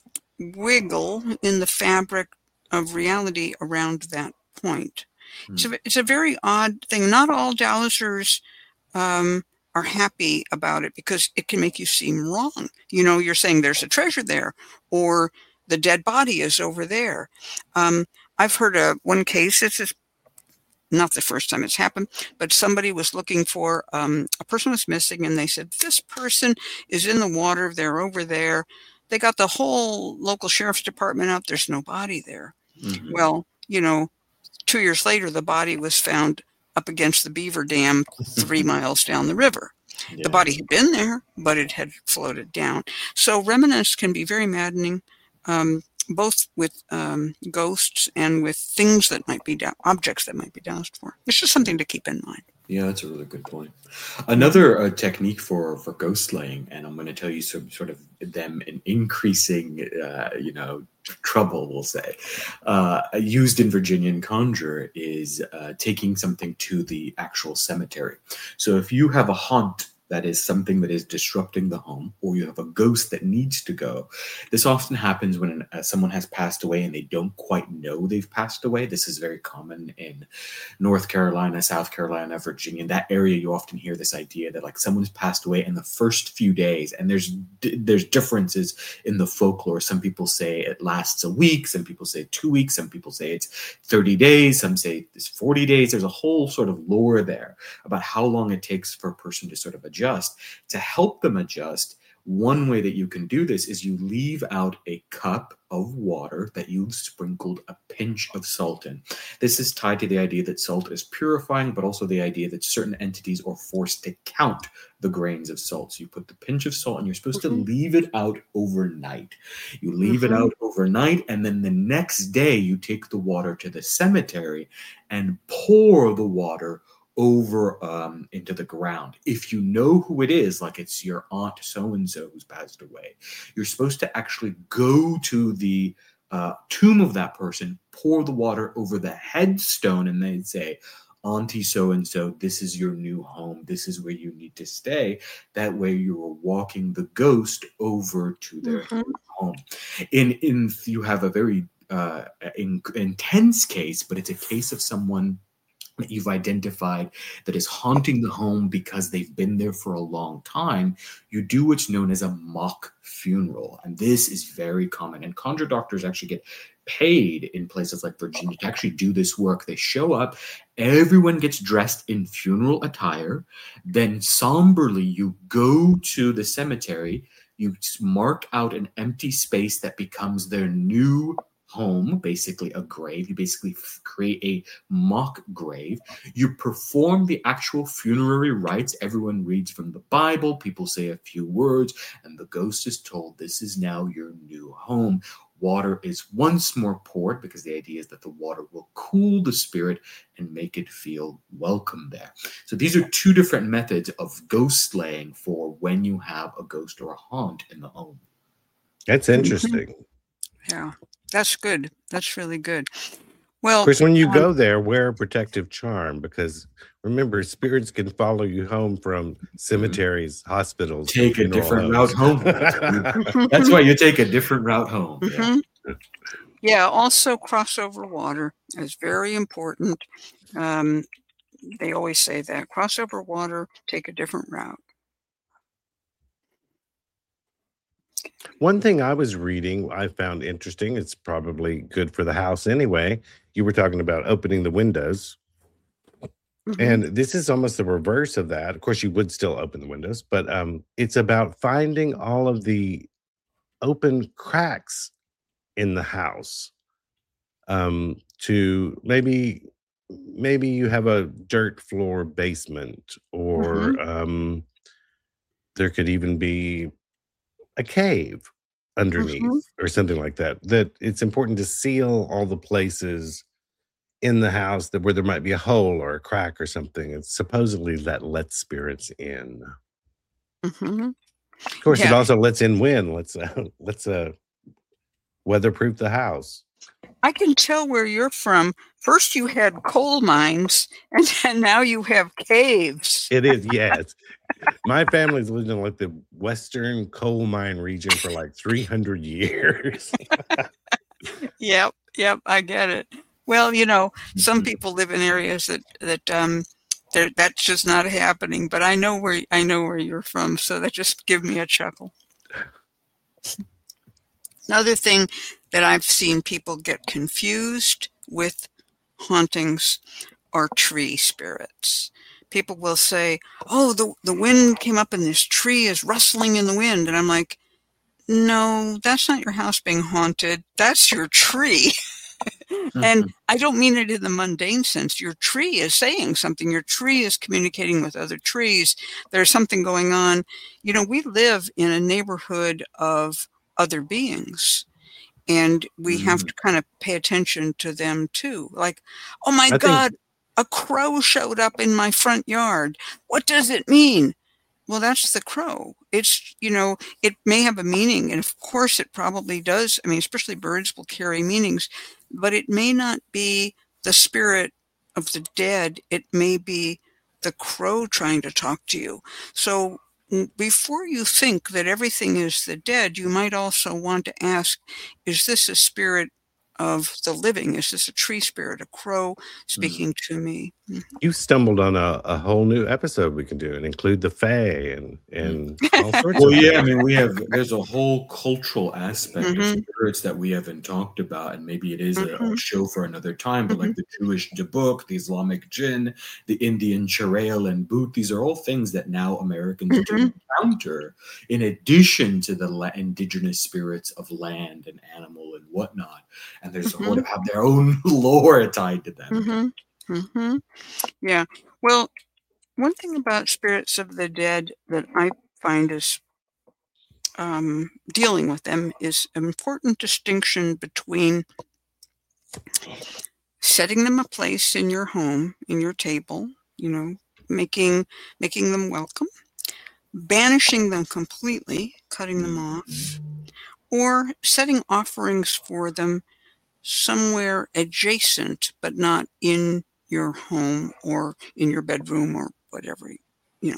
[SPEAKER 2] wiggle in the fabric of reality around that point.
[SPEAKER 3] Hmm.
[SPEAKER 2] It's a, it's a very odd thing. Not all dowsers um, are happy about it because it can make you seem wrong. You know, you're saying there's a treasure there, or the dead body is over there. Um, I've heard a one case. This is not the first time it's happened, but somebody was looking for um, a person was missing, and they said this person is in the water. They're over there. They got the whole local sheriff's department out. There's no body there.
[SPEAKER 3] Mhm.
[SPEAKER 2] Well, you know, two years later, the body was found up against the beaver dam three miles down the river.
[SPEAKER 3] Yeah.
[SPEAKER 2] The body had been there, but it had floated down. So remnants can be very maddening, um, both with um, ghosts and with things that might be, dou- objects that might be doused for. It's just something to keep in mind.
[SPEAKER 3] Yeah, that's a really good point. Another uh, technique for for ghost slaying, and I'm going to tell you some sort of them in increasing, uh, you know, trouble, we'll say, uh, used in Virginian conjure is uh, taking something to the actual cemetery. So if you have a haunt that is something that is disrupting the home, or you have a ghost that needs to go. This often happens when uh, someone has passed away and they don't quite know they've passed away. This is very common in North Carolina, South Carolina, Virginia. In that area, you often hear this idea that like someone's passed away in the first few days, and there's there's differences in the folklore. Some people say it lasts a week, some people say two weeks, some people say it's thirty days, some say it's forty days. There's a whole sort of lore there about how long it takes for a person to sort of adjust. To help them adjust, one way that you can do this is you leave out a cup of water that you've sprinkled a pinch of salt in. This is tied to the idea that salt is purifying, but also the idea that certain entities are forced to count the grains of salt. So you put the pinch of salt and you're supposed
[SPEAKER 2] Mhm.
[SPEAKER 3] to leave it out overnight. You leave it
[SPEAKER 2] Mhm.
[SPEAKER 3] out overnight, and then the next day you take the water to the cemetery and pour the water over um, into the ground. If you know who it is, like it's your aunt so-and-so who's passed away, you're supposed to actually go to the uh, tomb of that person, pour the water over the headstone, and then say, Auntie so-and-so, this is your new home. This is where you need to stay. That way you are walking the ghost over to their
[SPEAKER 2] Mhm.
[SPEAKER 3] home. In, in you have a very uh, in, intense case, but it's a case of someone that you've identified that is haunting the home because they've been there for a long time. You do what's known as a mock funeral, and this is very common, and conjure doctors actually get paid in places like Virginia to actually do this work. They show up, everyone gets dressed in funeral attire, then somberly you go to the cemetery, you mark out an empty space that becomes their new home, basically a grave. You basically f- create a mock grave. You perform the actual funerary rites. Everyone reads from the Bible. People say a few words, and the ghost is told, this is now your new home. Water is once more poured because the idea is that the water will cool the spirit and make it feel welcome there. So these are two different methods of ghost slaying for when you have a ghost or a haunt in the home.
[SPEAKER 4] That's interesting.
[SPEAKER 2] Yeah, that's good. That's really good.
[SPEAKER 4] Of
[SPEAKER 2] Well,
[SPEAKER 4] course, when you
[SPEAKER 2] um,
[SPEAKER 4] go there, wear a protective charm because remember, spirits can follow you home from cemeteries, hospitals,
[SPEAKER 3] Take a
[SPEAKER 4] funeral
[SPEAKER 3] different
[SPEAKER 4] homes.
[SPEAKER 3] route home. That's why you take a different route home. Yeah.
[SPEAKER 2] mhm. Yeah, also crossover water is very important. Um, they always say that crossover water, take a different route.
[SPEAKER 4] One thing I was reading, I found interesting. It's probably good for the house anyway. You were talking about opening the windows,
[SPEAKER 2] Mhm.
[SPEAKER 4] and this is almost the reverse of that. Of course, you would still open the windows, but um, it's about finding all of the open cracks in the house. Um, to maybe, maybe you have a dirt floor basement, or
[SPEAKER 2] Mhm.
[SPEAKER 4] um, there could even be a cave underneath
[SPEAKER 2] Mhm.
[SPEAKER 4] or something like that. That it's important to seal all the places in the house that where there might be a hole or a crack or something. It's supposedly that lets spirits in.
[SPEAKER 2] Mhm.
[SPEAKER 4] Of course, it
[SPEAKER 2] Yeah.
[SPEAKER 4] also lets in wind. Let's uh, let's uh, weatherproof the house.
[SPEAKER 2] I can tell where you're from. First you had coal mines, and then now you have caves.
[SPEAKER 4] It is, yes. My family's lived in like the western coal mine region for like three hundred years.
[SPEAKER 2] Yep, yep, I get it. Well, you know, some
[SPEAKER 3] Mhm.
[SPEAKER 2] people live in areas that that um there that's just not happening, but I know where I know where you're from, so that just give me a chuckle. Another thing that I've seen people get confused with hauntings are tree spirits. People will say, "Oh, the the wind came up and this tree is rustling in the wind." And I'm like, "No, that's not your house being haunted. That's your tree." And
[SPEAKER 3] Mhm.
[SPEAKER 2] I don't mean it in the mundane sense. Your tree is saying something. Your tree is communicating with other trees. There's something going on. You know, we live in a neighborhood of other beings, and we have
[SPEAKER 3] Mhm.
[SPEAKER 2] to kind of pay attention to them too. Like, oh my
[SPEAKER 4] I think
[SPEAKER 2] God, a crow showed up in my front yard. What does it mean? Well, that's the crow. It's, you know, it may have a meaning, and of course it probably does. I mean, especially birds will carry meanings, but it may not be the spirit of the dead. It may be the crow trying to talk to you. So mm, before you think that everything is the dead, you might also want to ask, is this a spirit of the living? Is this a tree spirit, a crow
[SPEAKER 3] Mhm.
[SPEAKER 2] speaking to me? Mm.
[SPEAKER 4] you stumbled on a, a whole new episode we can do and include the fae and and all sorts
[SPEAKER 3] Well,
[SPEAKER 4] of
[SPEAKER 3] yeah, I
[SPEAKER 4] things.
[SPEAKER 3] mean, we have there's a whole cultural aspect of
[SPEAKER 2] Mhm,
[SPEAKER 3] spirits that we haven't talked about, and maybe it is a, a
[SPEAKER 2] mhm,
[SPEAKER 3] show for another time. But
[SPEAKER 2] mhm,
[SPEAKER 3] like the Jewish Dabuk, the Islamic Jinn, the Indian Charail and Boot, these are all things that now Americans
[SPEAKER 2] mhm.
[SPEAKER 3] do encounter, in addition to the la- indigenous spirits of land and animal and whatnot. And there's a whole
[SPEAKER 2] Mhm,
[SPEAKER 3] have their own lore tied to them.
[SPEAKER 2] mhm, mhm. Yeah. Well, one thing about spirits of the dead that I find is um, dealing with them is an important distinction between setting them a place in your home, in your table, you know, making making them welcome, banishing them completely, cutting them
[SPEAKER 3] Mm.
[SPEAKER 2] off, or setting offerings for them somewhere adjacent, but not in your home or in your bedroom or whatever, you know.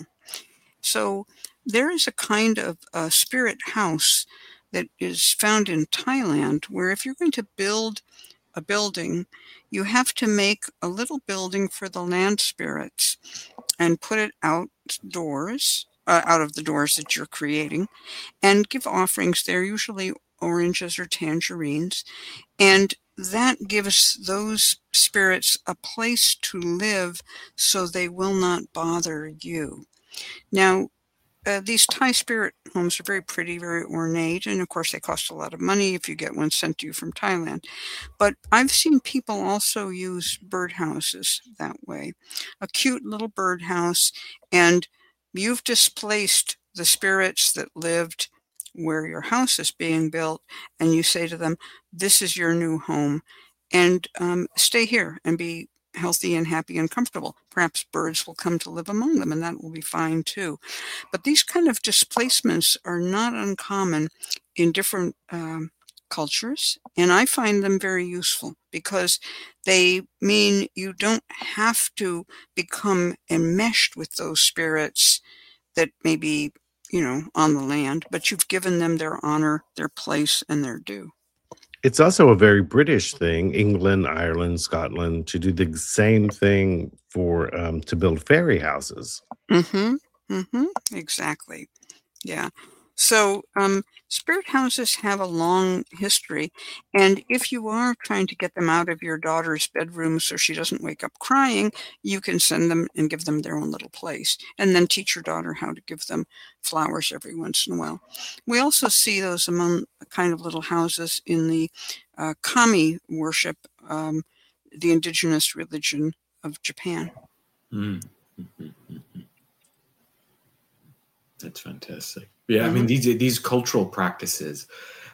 [SPEAKER 2] So there is a kind of uh, spirit house that is found in Thailand where if you're going to build a building, you have to make a little building for the land spirits and put it outdoors, uh, out of the doors that you're creating, and give offerings there, usually oranges or tangerines. And that gives those spirits a place to live so they will not bother you. Now, uh, these Thai spirit homes are very pretty, very ornate, and of course, they cost a lot of money if you get one sent to you from Thailand. But I've seen people also use birdhouses that way. A cute little birdhouse, and you've displaced the spirits that lived where your house is being built, and you say to them, "This is your new home, and um, stay here and be healthy and happy and comfortable." Perhaps birds will come to live among them, and that will be fine too. But these kind of displacements are not uncommon in different um, cultures, and I find them very useful because they mean you don't have to become enmeshed with those spirits that may be, you know, on the land, but you've given them their honor, their place, and their due.
[SPEAKER 4] It's also a very British thing, England, Ireland, Scotland, to do the same thing for um, to build fairy houses.
[SPEAKER 2] Mm-hmm. Mm-hmm. Exactly. Yeah. So, um, spirit houses have a long history, and if you are trying to get them out of your daughter's bedroom so she doesn't wake up crying, you can send them and give them their own little place, and then teach your daughter how to give them flowers every once in a while. We also see those among kind of little houses in the uh, kami worship, um, the indigenous religion of Japan.
[SPEAKER 3] Mm. Mhm. Mhm. That's fantastic. Yeah, I
[SPEAKER 2] Hmm.
[SPEAKER 3] mean these these cultural practices.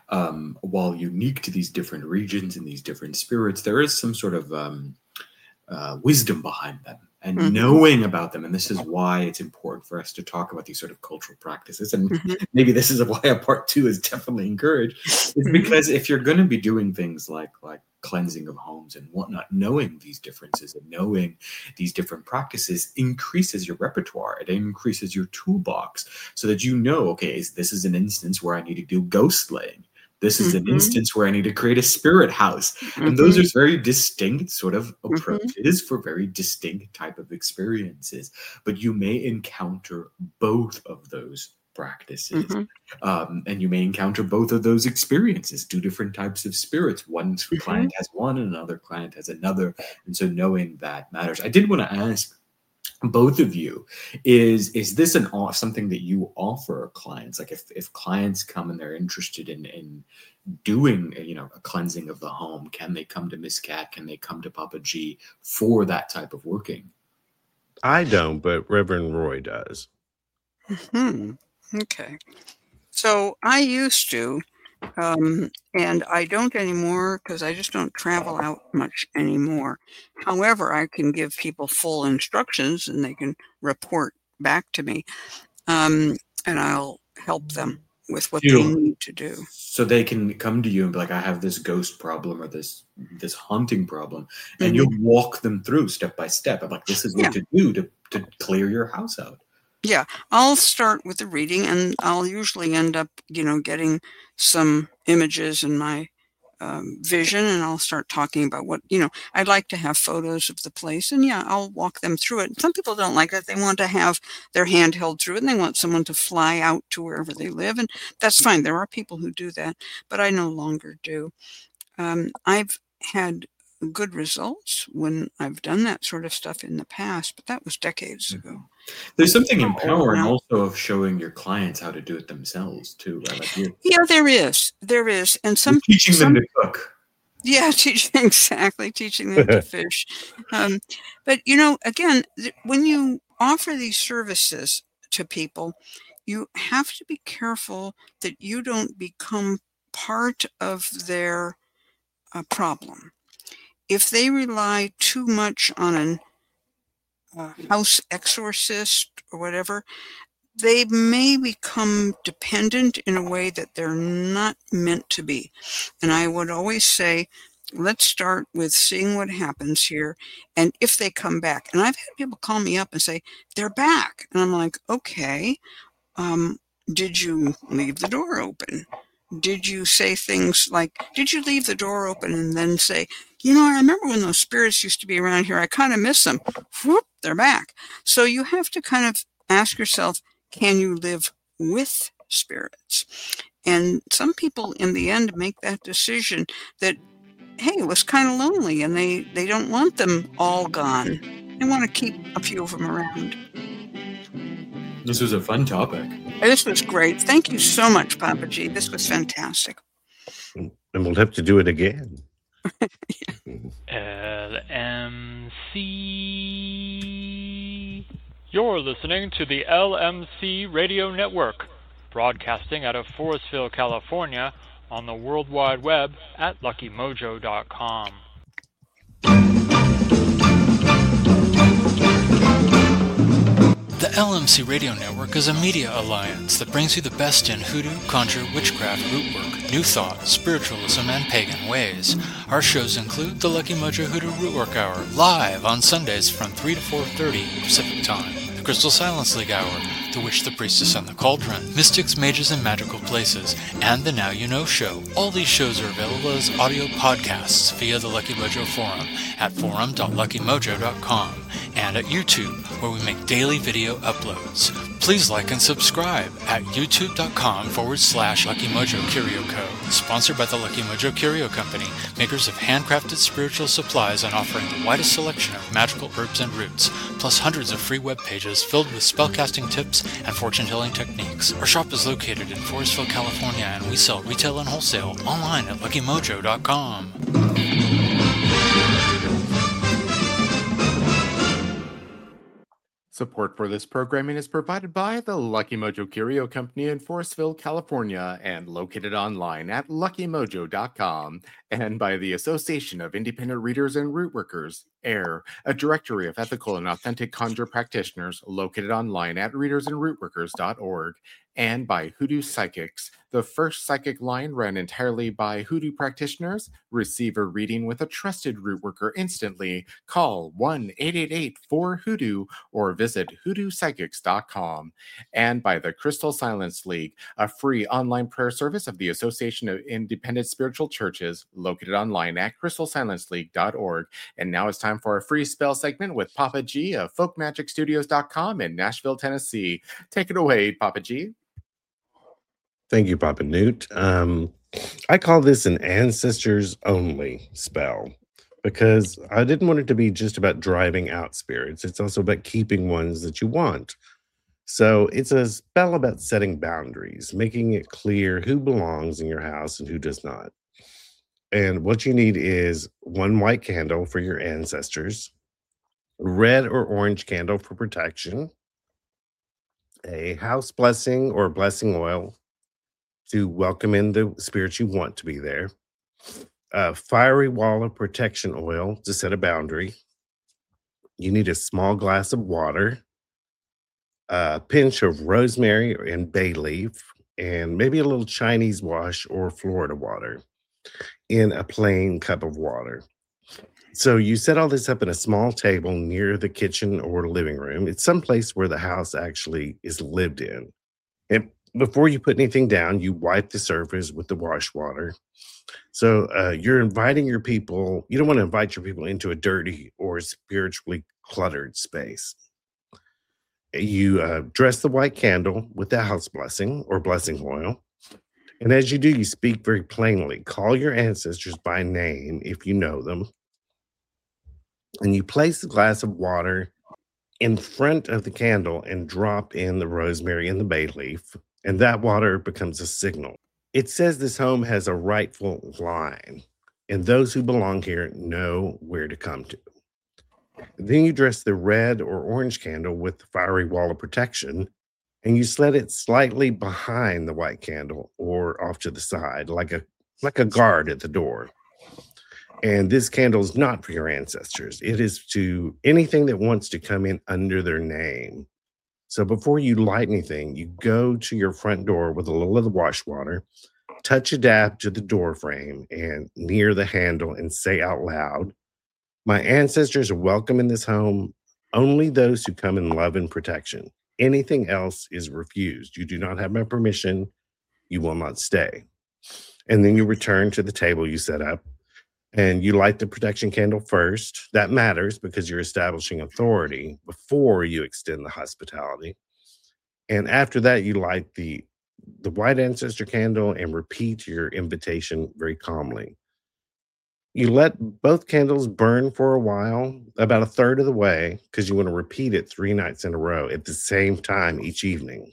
[SPEAKER 3] um, while unique to these different regions and these different spirits, there is some sort of um, uh, wisdom behind them and
[SPEAKER 2] Mhm.
[SPEAKER 3] knowing about them. And this is why it's important for us to talk about these sort of cultural practices. And
[SPEAKER 2] Mhm.
[SPEAKER 3] maybe this is why a part two is definitely encouraged. It's
[SPEAKER 2] Mhm.
[SPEAKER 3] because if you're going to be doing things like like cleansing of homes and whatnot, knowing these differences and knowing these different practices increases your repertoire. It increases your toolbox so that you know, okay, is this is an instance where I need to do ghost slaying. This is an
[SPEAKER 2] Mhm.
[SPEAKER 3] instance where I need to create a spirit house. And those are very distinct sort of approaches for very distinct type of experiences. But you may encounter both of those practices.
[SPEAKER 2] Mhm.
[SPEAKER 3] Um, and you may encounter both of those experiences, two different types of spirits. One
[SPEAKER 2] Mhm.
[SPEAKER 3] client has one and another client has another. And so knowing that matters. I did want to ask both of you, is is this an off something that you offer clients? Like if, if clients come and they're interested in in doing, you know, a cleansing of the home, can they come to Miss Cat? Can they come to Papa G for that type of working?
[SPEAKER 4] I don't, but Reverend Roy does.
[SPEAKER 2] Hmm. Okay. So I used to, um, and I don't anymore because I just don't travel out much anymore. However, I can give people full instructions and they can report back to me, um, and I'll help them with what they
[SPEAKER 3] You-
[SPEAKER 2] need to do.
[SPEAKER 3] So they can come to you and be like, I have this ghost problem or this this haunting problem, and
[SPEAKER 2] Mhm.
[SPEAKER 3] you'll walk them through step by step. I'm like, this is what
[SPEAKER 2] Yeah.
[SPEAKER 3] to do to, to clear your house out.
[SPEAKER 2] Yeah, I'll start with the reading, and I'll usually end up, you know, getting some images in my um, vision, and I'll start talking about what, you know, I'd like to have photos of the place, and yeah, I'll walk them through it. Some people don't like that. They want to have their hand held through it, and they want someone to fly out to wherever they live, and that's fine. There are people who do that, but I no longer do. Um, I've had good results when I've done that sort of stuff in the past, but that was decades ago.
[SPEAKER 3] There's something
[SPEAKER 2] I'm old
[SPEAKER 3] empowering
[SPEAKER 2] now.
[SPEAKER 3] also of showing your clients how to do it themselves too, right? Like you're,
[SPEAKER 2] Yeah, there is. There is. And
[SPEAKER 3] you're
[SPEAKER 2] some
[SPEAKER 3] teaching
[SPEAKER 2] some
[SPEAKER 3] them to cook.
[SPEAKER 2] yeah, teaching exactly, teaching them to fish. Um, but you know, again, th- when you offer these services to people, you have to be careful that you don't become part of their uh, problem. If they rely too much on an uh, house exorcist or whatever, they may become dependent in a way that they're not meant to be. And I would always say, let's start with seeing what happens here. And if they come back, and I've had people call me up and say, they're back. And I'm like, okay, um, did you leave the door open? Did you say things like, did you leave the door open and then say, you know, I remember when those spirits used to be around here. I kind of miss them. Whoop, they're back. So you have to kind of ask yourself, can you live with spirits? And some people in the end make that decision that, hey, it was kind of lonely and they, they don't want them all gone. They want to keep a few of them around.
[SPEAKER 3] This was a fun topic.
[SPEAKER 2] This was great. Thank you so much, Papa G. This was fantastic.
[SPEAKER 4] And we'll have to do it again.
[SPEAKER 5] L M C. You're listening to the L M C Radio Network, broadcasting out of Forestville, California, on the World Wide Web at lucky mojo dot com.
[SPEAKER 6] The L M C Radio Network is a media alliance that brings you the best in hoodoo, conjure, witchcraft, rootwork, new thought, spiritualism, and pagan ways. Our shows include the Lucky Mojo Hoodoo Rootwork Hour, live on Sundays from three to four thirty Pacific Time. The Crystal Silence League Hour, The Witch, the Priestess, and the Cauldron, Mystics, Mages, and Magical Places, and the Now You Know Show. All these shows are available as audio podcasts via the Lucky Mojo Forum at forum dot lucky mojo dot com and at YouTube, where we make daily video uploads. Please like and subscribe at youtube dot com forward slash Lucky Mojo Curio Co. Sponsored by the Lucky Mojo Curio Company, makers of handcrafted spiritual supplies and offering the widest selection of magical herbs and roots, plus hundreds of free web pages filled with spellcasting tips and fortune-telling techniques. Our shop is located in Forestville, California, and we sell retail and wholesale online at lucky mojo dot com.
[SPEAKER 1] Support for this programming is provided by the Lucky Mojo Curio Company in Forestville, California, and located online at lucky mojo dot com, and by the Association of Independent Readers and Rootworkers, AIR, a directory of ethical and authentic conjure practitioners located online at readers and rootworkers dot org, and by Hoodoo Psychics, the first psychic line run entirely by Hoodoo practitioners. Receive a reading with a trusted rootworker instantly. Call one eight eight eight four hoodoo or visit hoodoo psychics dot com. And by the Crystal Silence League, a free online prayer service of the Association of Independent Spiritual Churches, located online at crystal silence league dot org. And now it's time for a free spell segment with Papa G of folk magic studios dot com in Nashville, Tennessee. Take it away, Papa G.
[SPEAKER 4] Thank you, Papa Newt. Um, I call this an ancestors only spell because I didn't want it to be just about driving out spirits. It's also about keeping ones that you want. So it's a spell about setting boundaries, making it clear who belongs in your house and who does not. And what you need is one white candle for your ancestors, a red or orange candle for protection, a house blessing or blessing oil to welcome in the spirits you want to be there, a fiery wall of protection oil to set a boundary. You need a small glass of water, a pinch of rosemary and bay leaf, and maybe a little Chinese wash or Florida water in a plain cup of water. So you set all this up in a small table near the kitchen or living room. It's someplace where the house actually is lived in. And before you put anything down, you wipe the surface with the wash water. So uh, you're inviting your people. You don't want to invite your people into a dirty or spiritually cluttered space. You uh, dress the white candle with the house blessing or blessing oil. And as you do, you speak very plainly. Call your ancestors by name if you know them. And you place the glass of water in front of the candle and drop in the rosemary and the bay leaf. And that water becomes a signal. It says this home has a rightful line, and those who belong here know where to come to. Then you dress the red or orange candle with the fiery wall of protection, and you slide it slightly behind the white candle or off to the side, like a like a guard at the door. And this candle is not for your ancestors. It is to anything that wants to come in under their name. So before you light anything, you go to your front door with a little of the wash water, touch a dab to the door frame and near the handle and say out loud, "My ancestors are welcome in this home. Only those who come in love and protection. Anything else is refused. You do not have my permission. You will not stay." And then you return to the table you set up and you light the protection candle first. That matters because you're establishing authority before you extend the hospitality. And after that, you light the, the white ancestor candle and repeat your invitation very calmly. You let both candles burn for a while, about a third of the way, because you want to repeat it three nights in a row at the same time each evening.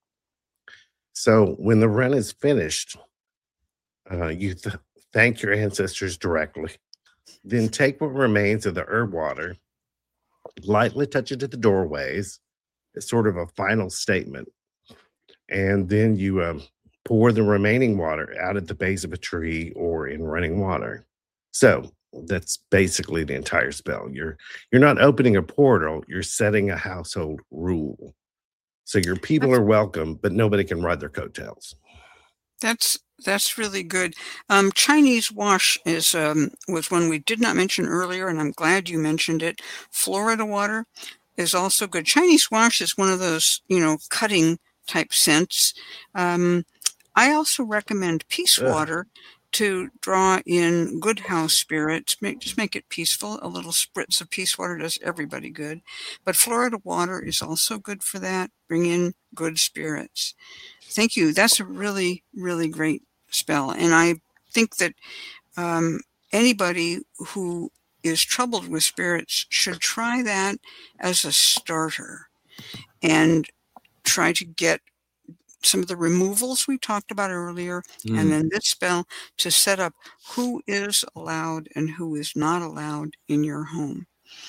[SPEAKER 4] So when the run is finished, uh, you th- thank your ancestors directly. Then take what remains of the herb water, lightly touch it at the doorways. It's sort of a final statement. And then you um, pour the remaining water out at the base of a tree or in running water. So that's basically the entire spell. You're you're not opening a portal, you're setting a household rule. So your people
[SPEAKER 2] That's-
[SPEAKER 4] are welcome, but nobody can ride their coattails.
[SPEAKER 2] That's that's really good. Um, Chinese wash is um, was one we did not mention earlier, and I'm glad you mentioned it. Florida water is also good. Chinese wash is one of those, you know, cutting type scents. Um, I also recommend peace
[SPEAKER 4] Ugh.
[SPEAKER 2] water to draw in good house spirits. Make, just make it peaceful. A little spritz of peace water does everybody good. But Florida water is also good for that. Bring in good spirits. Thank you. That's a really, really great spell. And I think that um, anybody who is troubled with spirits should try that as a starter and try to get some of the removals we talked about earlier,
[SPEAKER 3] Mm.
[SPEAKER 2] and then this spell to set up who is allowed and who is not allowed in your home.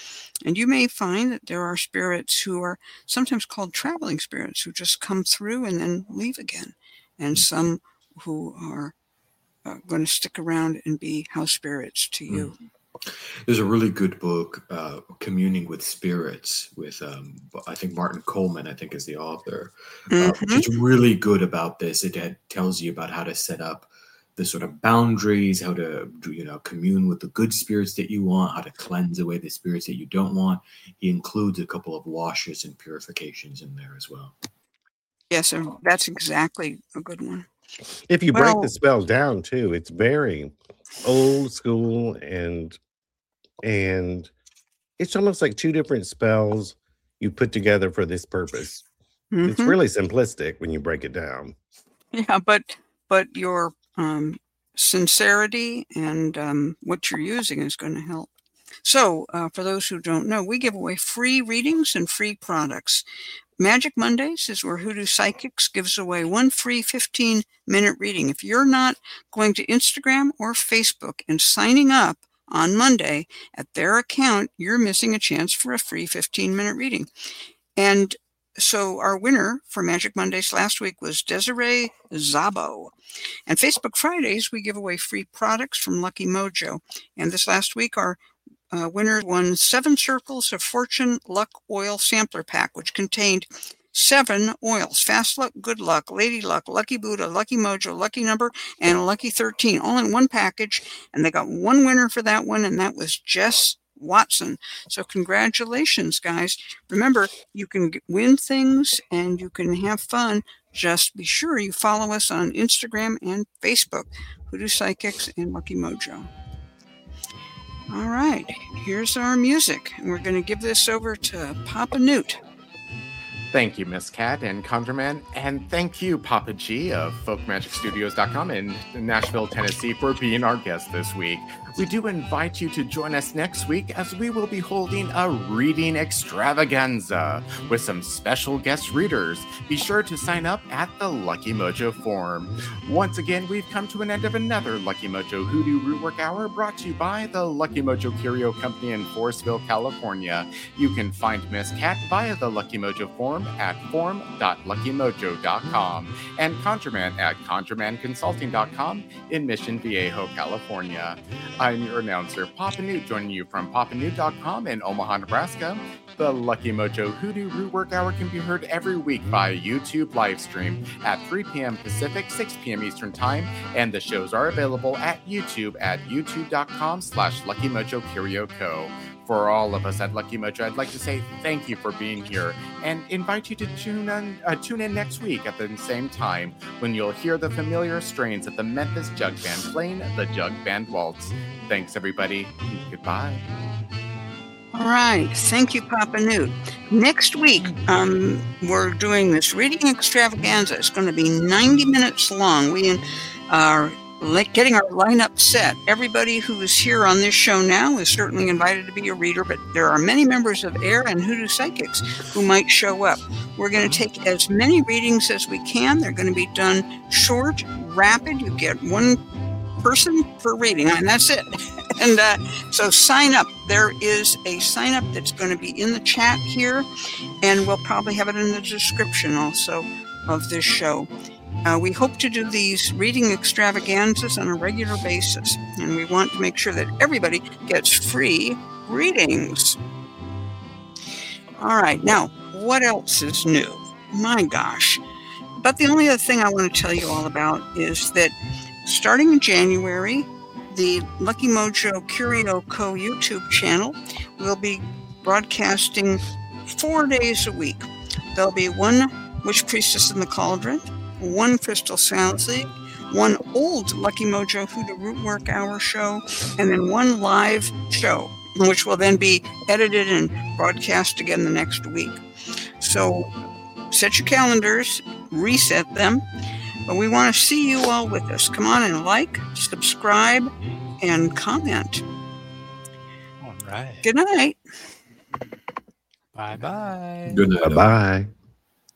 [SPEAKER 2] And you may find that there are spirits who are sometimes called traveling spirits who just come through and then leave again. And some who are uh, going to stick around and be house spirits to you.
[SPEAKER 3] There's a really good book, uh, Communing with Spirits, with um, I think Martin Coleman, I think is the author.
[SPEAKER 2] Mm-hmm.
[SPEAKER 3] Uh, which is really good about this. It had, tells you about how to set up the sort of boundaries, how to you know commune with the good spirits that you want, how to cleanse away the spirits that you don't want. He includes a couple of washes and purifications in there as well.
[SPEAKER 2] Yes, and that's exactly a good one.
[SPEAKER 4] If you
[SPEAKER 2] Well-
[SPEAKER 4] break the spell down too, it's very old school, and and it's almost like two different spells you put together for this purpose. It's
[SPEAKER 2] Mhm.
[SPEAKER 4] really simplistic when you break it down.
[SPEAKER 2] Yeah, but but your um, sincerity and um, what you're using is going to help. So, uh, for those who don't know, we give away free readings and free products. Magic Mondays is where Hoodoo Psychics gives away one free fifteen-minute reading. If you're not going to Instagram or Facebook and signing up on Monday at their account, you're missing a chance for a free fifteen-minute reading. And so our winner for Magic Mondays last week was Desiree Zabo. And Facebook Fridays, we give away free products from Lucky Mojo. And this last week, our uh, winner won Seven Circles of Fortune Luck Oil Sampler Pack, which contained seven oils: Fast Luck, Good Luck, Lady Luck, Lucky Buddha, Lucky Mojo, Lucky Number, and Lucky thirteen, all in one package. And they got one winner for that one, and that was Jess Watson. So congratulations, guys. Remember, you can g- win things and you can have fun. Just be sure you follow us on Instagram and Facebook, Hoodoo Psychics and Lucky Mojo. All right, here's our music. And we're going to give this over to Papa Newt.
[SPEAKER 1] Thank you, Miss Cat and Conjurman, and thank you, Papa G of folk magic studios dot com in Nashville, Tennessee, for being our guest this week. We do invite you to join us next week as we will be holding a reading extravaganza with some special guest readers. Be sure to sign up at the Lucky Mojo forum. Once again, we've come to an end of another Lucky Mojo Hoodoo Rootwork Hour brought to you by the Lucky Mojo Curio Company in Forestville, California. You can find Miss Cat via the Lucky Mojo forum at forum dot lucky mojo dot com and Conjurman at conjurman consulting dot com in Mission Viejo, California. I'm your announcer, Papa Newt, joining you from papa newt dot com in Omaha, Nebraska. The Lucky Mojo Hoodoo Rootwork Hour can be heard every week via YouTube live stream at three p.m. Pacific, six p.m. Eastern Time, and the shows are available at YouTube at youtube dot com slash Lucky Mojo Curio Co. For all of us at Lucky Mojo, I'd like to say thank you for being here and invite you to tune in, uh, tune in next week at the same time when you'll hear the familiar strains of the Memphis Jug Band playing the Jug Band Waltz. Thanks, everybody. Goodbye.
[SPEAKER 2] All right. Thank you, Papa Newt. Next week, um, we're doing this reading extravaganza. It's going to be ninety minutes long. We are like getting our lineup set. Everybody who is here on this show now is certainly invited to be a reader, but there are many members of AIR and Hoodoo Psychics who might show up. We're going to take as many readings as we can. They're going to be done short, rapid. You get one person per reading, and that's it. And uh, so sign up. There is a sign up that's going to be in the chat here, and we'll probably have it in the description also of this show. Uh, we hope to do these reading extravaganzas on a regular basis, and we want to make sure that everybody gets free readings. All right, now, what else is new? My gosh. But the only other thing I want to tell you all about is that starting in January, the Lucky Mojo Curio Co. YouTube channel will be broadcasting four days a week. There'll be one Witch Priestess in the Cauldron, one Crystal Sounds League, one old Lucky Mojo Hoodoo Rootwork Hour show, and then one live show, which will then be edited and broadcast again the next week. So set your calendars, reset them, but we want to see you all with us. Come on and like, subscribe, and comment.
[SPEAKER 6] All right.
[SPEAKER 2] Good night.
[SPEAKER 6] Bye bye.
[SPEAKER 3] Good night.
[SPEAKER 4] Bye bye.